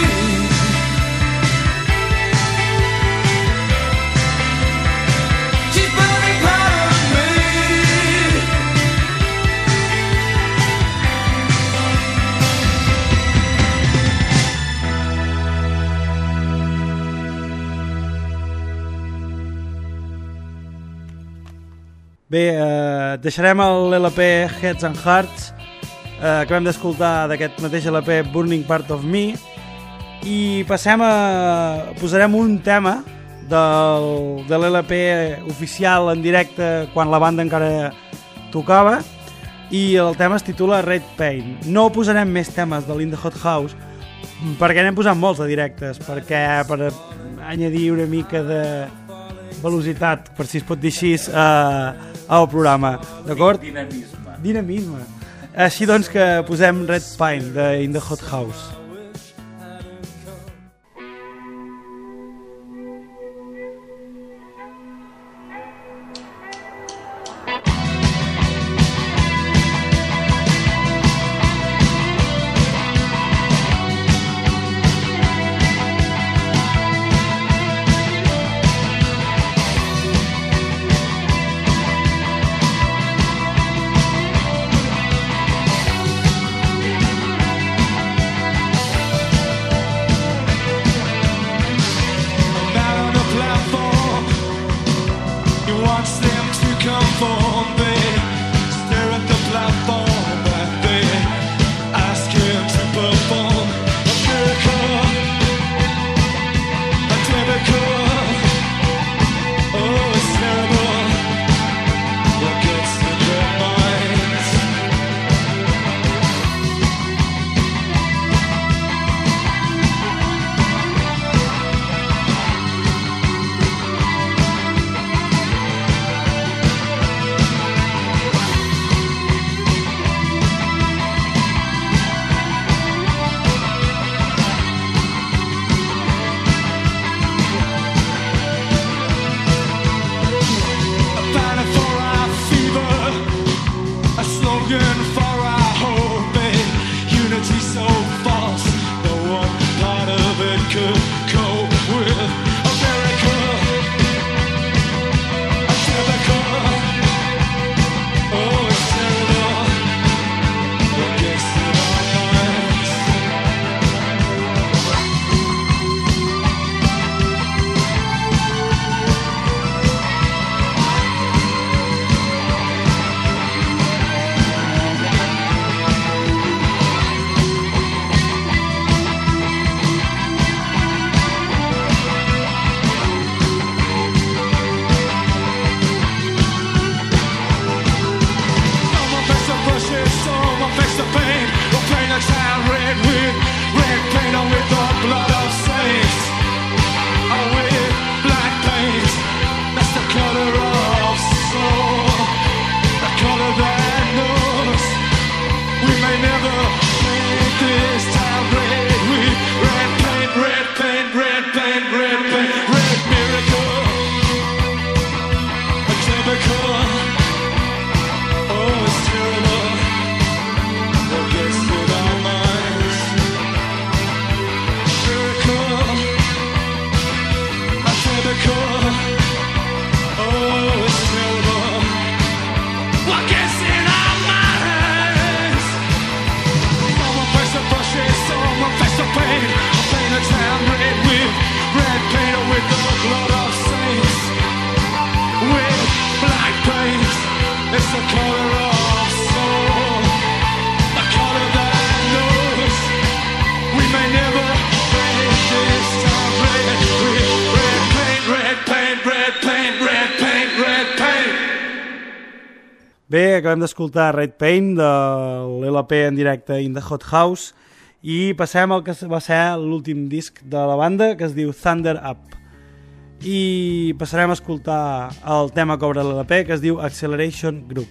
Bé, eh, deixarem l'L P Heads and Hearts, eh, que vam d'escoltar d'aquest mateix L P Burning Part of Me, i passem a... posarem un tema del, de l'L P oficial en directe quan la banda encara tocava, i el tema es titula Red Paint. No posarem més temes de l'In The Hot House perquè n'hem posat molts de directes, perquè per añadir una mica de velocitat, per si es pot dir així, eh, al programa, d'acord? Dinamisme. Dinamisme. Així doncs que posem Red Paint de In The Hot House. Bé, acabem d'escoltar Red Paint de l'L P en directe In the Hot House i passem al que va ser l'últim disc de la banda, que es diu Thunder Up. I passarem a escoltar el tema que obre l'L P, que es diu Acceleration Group.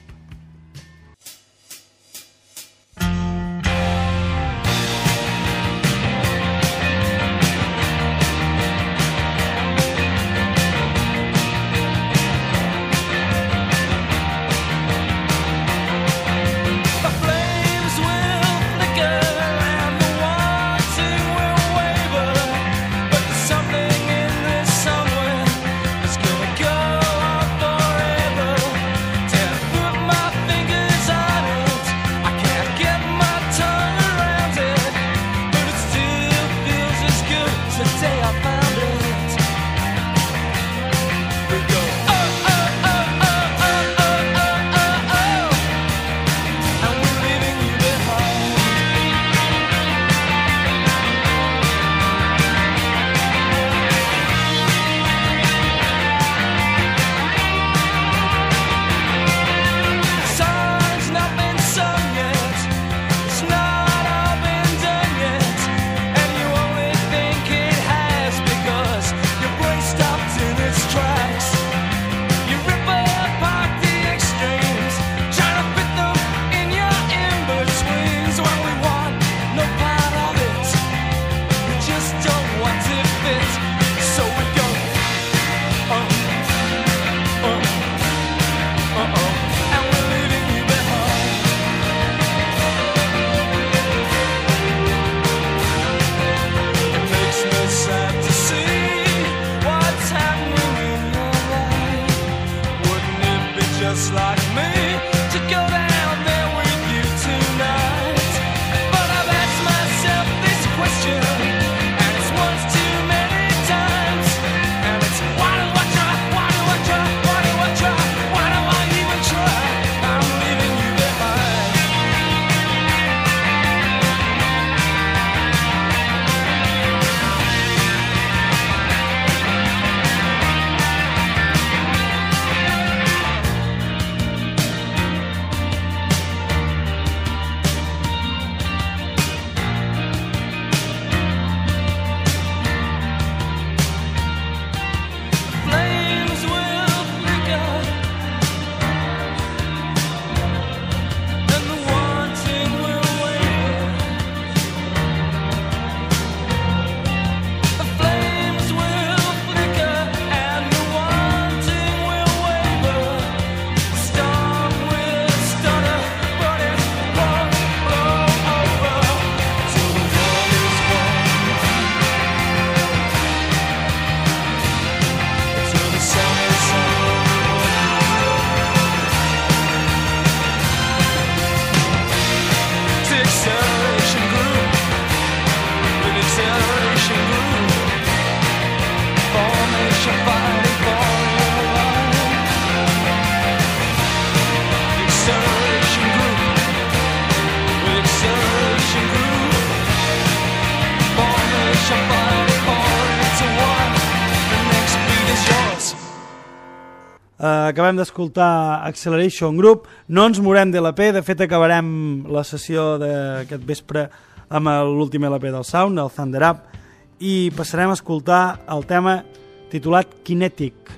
Uh, acabem d'escoltar Acceleration Group. No ens morem de l'L P, de fet acabarem la sessió d'aquest vespre amb l'últim L P del Sound, el Thunder Up, i passarem a escoltar el tema titulat Kinetic.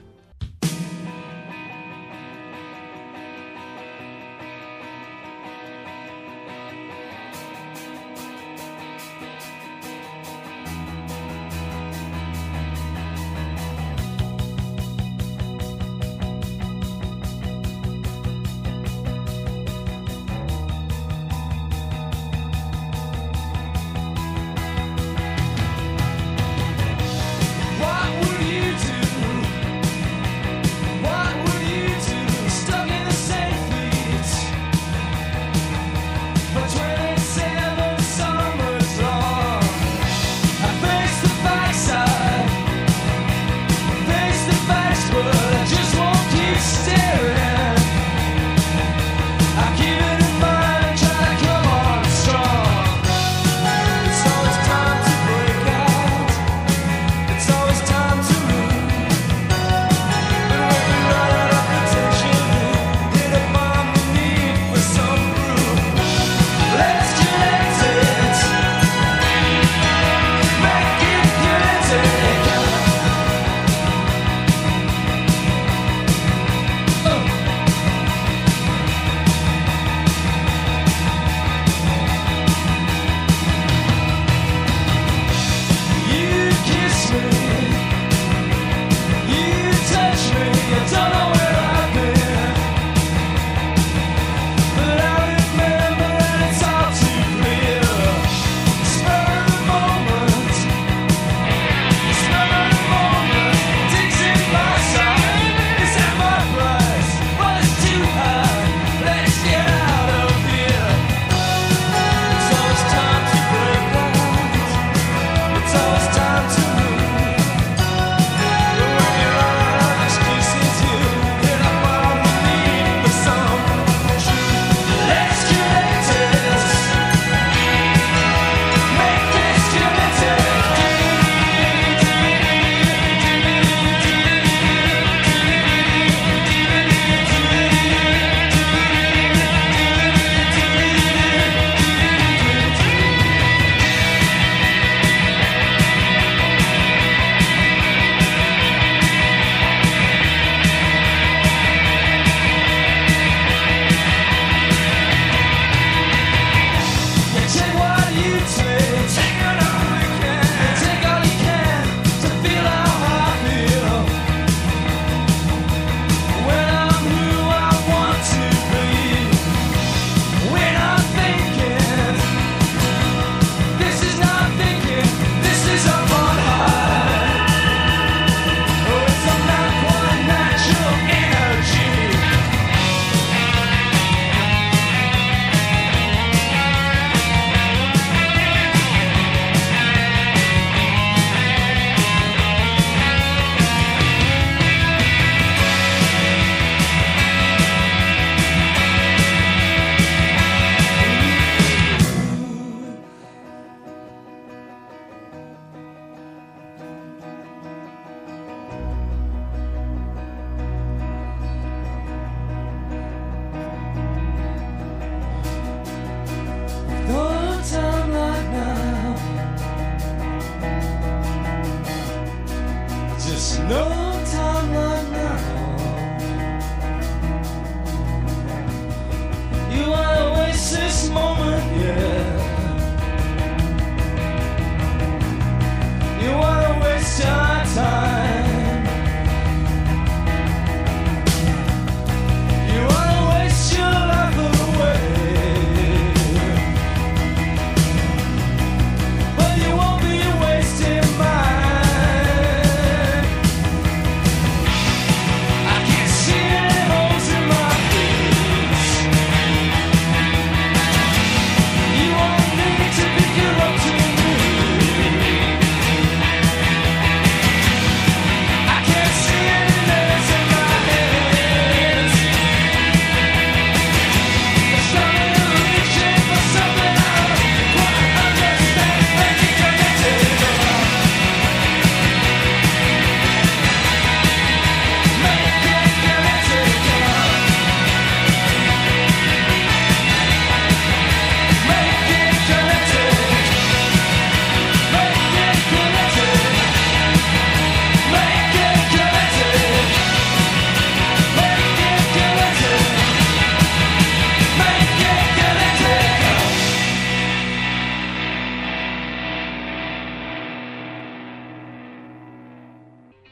What would you do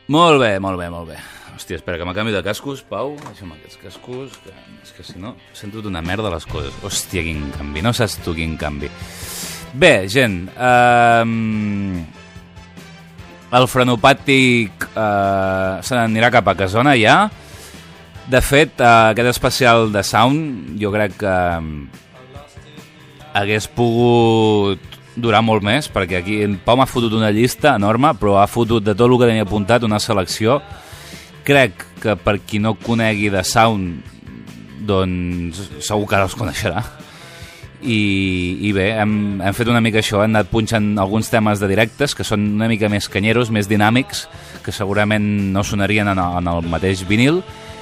Molt bé, molt bé, molt bé. Hòstia, espera, que me canvi de cascos, Pau. Deixa'm aquests cascos, que és que si no sento una merda les coses. Hòstia, quin canvi, no saps tu quin canvi. Bé, gent, eh, el frenopàtic eh, se n'anirà cap a Casona ja. De fet, eh, aquest especial de Sound jo crec que hagués pogut durar molt més, perquè aquí en Pau m'ha fotut una llista enorme, però ha fotut de tot el que tenia apuntat una selecció. Crec que per qui no conegui de Sound, doncs segur que ara els coneixerà. I, i bé, hem, hem fet una mica això, hem anat punxant alguns temes de directes que són una mica més canyeros, més dinàmics, que segurament no sonarien en el, en el mateix vinil.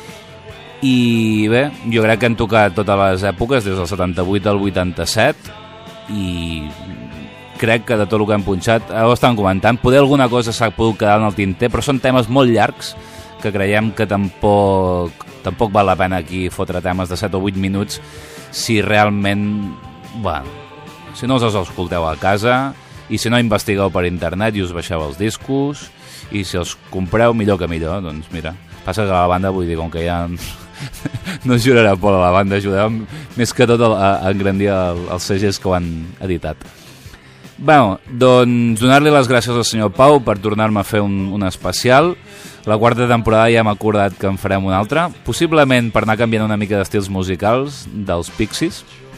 I bé, jo crec que han tocat totes les èpoques, des del setanta-vuit al vuitanta-set, i crec que de tot el que hem punxat, ho estan comentant, poder alguna cosa s'ha pogut quedar en el tinter, però són temes molt llargs, que creiem que tampoc, tampoc val la pena aquí fotre temes de set o vuit minuts si realment, bueno, si no us els escolteu a casa, i si no investigueu per internet i us baixeu els discos, i si els compreu millor que millor, doncs mira, passa que la banda, vull dir, com que ja no es jurarà por a la banda, ajudeu més que tot a, a engrandir el, els C Gs que ho han editat. Bé, doncs donar-li les gràcies al senyor Pau per tornar-me a fer un, un especial. La quarta temporada ja hem acordat que en farem una altra, possiblement per anar canviant una mica d'estils musicals dels Pixies.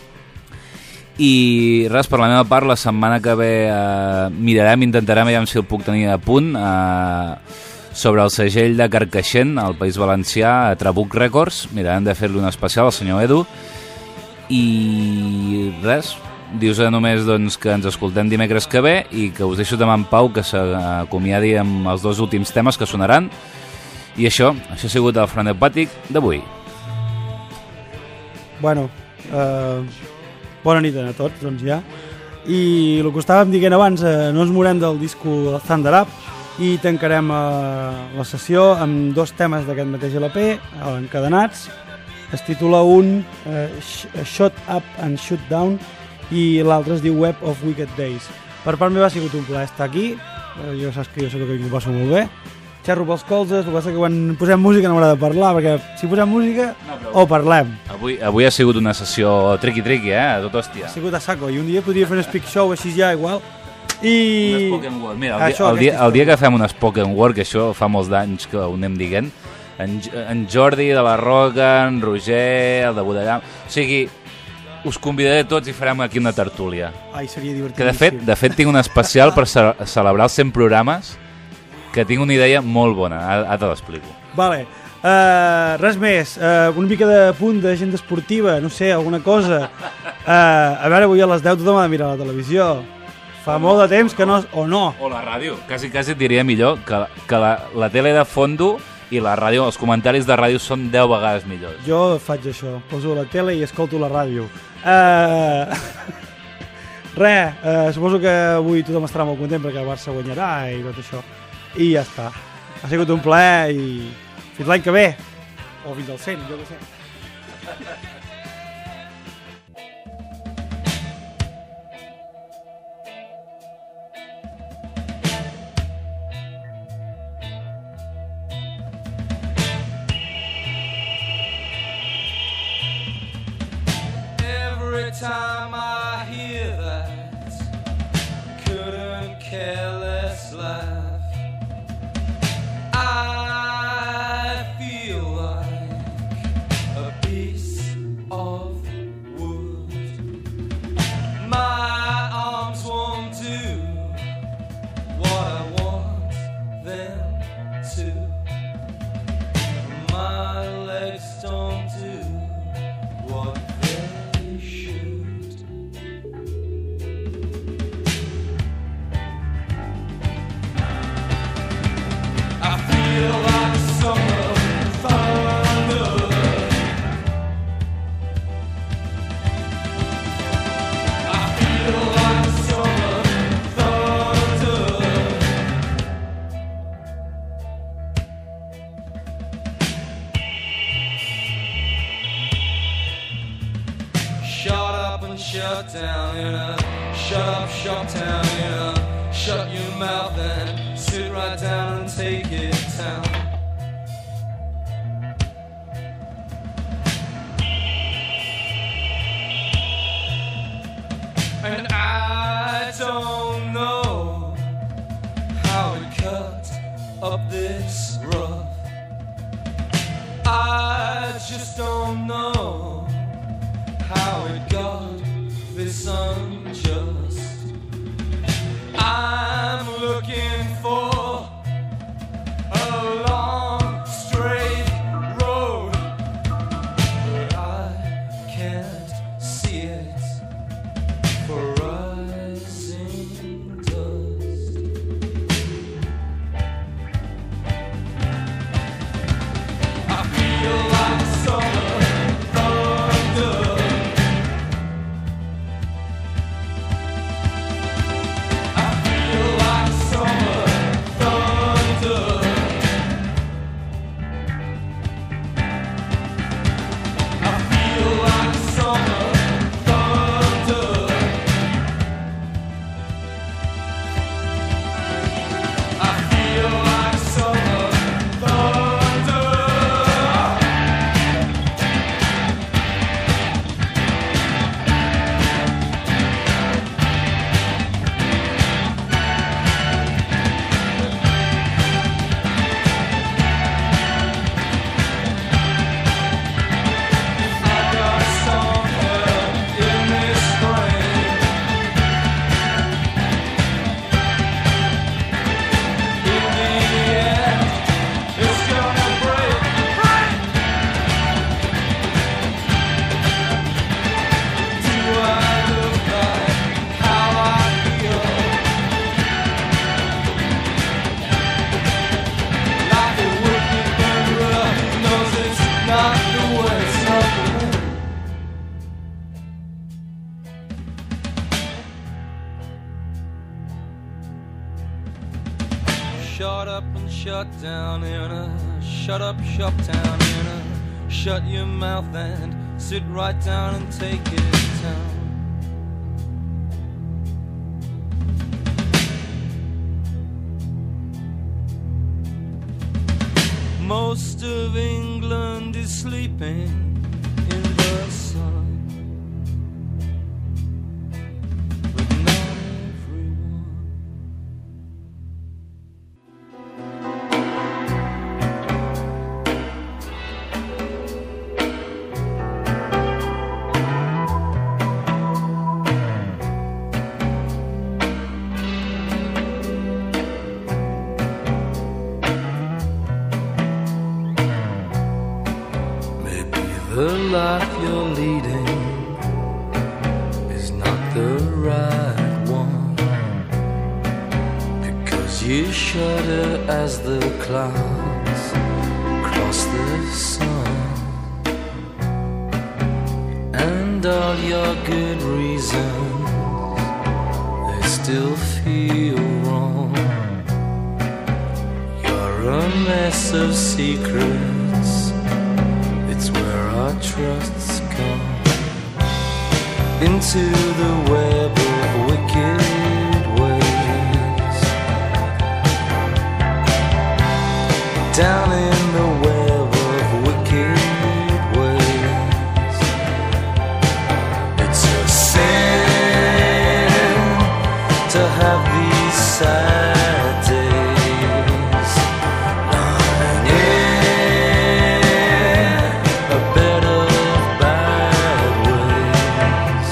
I res, per la meva part, la setmana que ve eh, mirarem, intentarem, veiem si el puc tenir a punt, eh, sobre el segell de Carcaixent, al País Valencià, a Trabuc Records. Mirarem de fer-li un especial al senyor Edu. I res, dius només doncs, que ens escoltem dimecres que ve i que us deixo també en Pau que s'acomiadi amb els dos últims temes que sonaran. I això, això ha sigut el frenopàtic d'avui. Bueno, eh, bona nit a tots, doncs ja. I el que estàvem dient abans, eh, no ens morem del disco Thunder Up, i tancarem eh, la sessió amb dos temes d'aquest mateix L P, encadenats. Es titula un eh, Shut Up and Shut Down i l'altre es diu Web of Wicked Days. Per part meva ha sigut un plaer estar aquí, eh, jo saps que jo sé que m'ho passo molt bé, xerro pels colzes, el que passa que quan posem música no m'haurà de parlar, perquè si posem música no, però... o parlem. Avui, avui ha sigut una sessió triqui-triqui, eh? Tot hòstia. Ha sigut a saco, i un dia podria fer un speak show així ja igual. I... Un spoken word. Mira, el, això, dia, el, dia, el dia que fem un spoken word, que això fa molts d'anys que ho anem dient, en, en Jordi de la Roca, en Roger, el de Budellà, o sigui, us convidaré tots i farem aquí una tertúlia. Ai, seria divertit. Que de fet, de fet tinc un especial per ce celebrar els cent programes, que tinc una idea molt bona, ara te l'explico. Vale, uh, res més, uh, una mica de punt d'agenda esportiva, no sé, alguna cosa. Uh, a veure, avui a les deu tothom ha de mirar la televisió. Fa molt de temps que no... O no. O la ràdio. Quasi, quasi et diria millor que, que la, la tele de fondo i la ràdio, els comentaris de ràdio són deu vegades millors. Jo faig això, poso la tele i escolto la ràdio. Uh, Res, uh, suposo que avui tothom estarà molt content perquè el Barça guanyarà i tot això. I ja està. Ha sigut un plaer i fins l'any que ve. O fins al cent, jo què sé. Time I hear that, couldn't care less laugh. I feel like a piece of wood. My arms won't do what I want them to. My legs don't do what they should. Feel like summer thunder. I feel like summer thunder. Shut up and shut down in a shut up, shut down in a shut your mouth and sit right down and take it. this rough. I just don't know how it got this unjust. I'm looking for a long straight road, but I can't see it for rising dust. I feel like summer thunder. I feel like summer thunder. I feel like summer thunder. I feel like summer thunder. I got somewhere in this brain. In the end, it's gonna break. Do I look like how I feel? Like a wicked murderer who knows it's not the way, it's not the way. Shut up and shut down in a shut up, shut down in a shut your mouth and sit right down and take it down. Most of England is sleeping in the sun, but not everyone. Maybe the life you're leading is not the right one, because you shudder as the clouds cross the sun, and all your good reasons, they still feel wrong. You're a mess of secrets, it's where our trusts come into the web of wicked ways. Down in the web of wicked ways. It's a sin to have these sad days, lying in a bed of bad ways.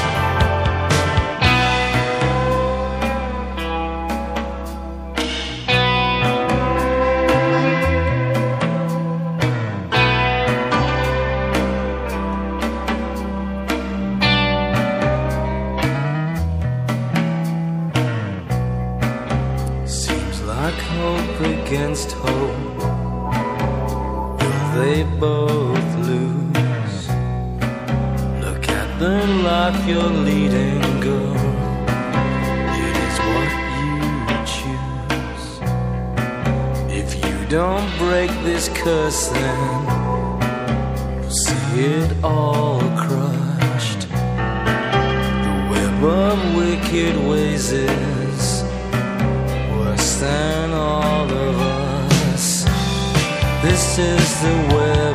Seems like hope against hope, will they both lose? Look at the life you're leading, girl. It is what you choose. If you don't break this curse, then you'll see it all crushed. The web of wicked ways is worse than all of us. This is the way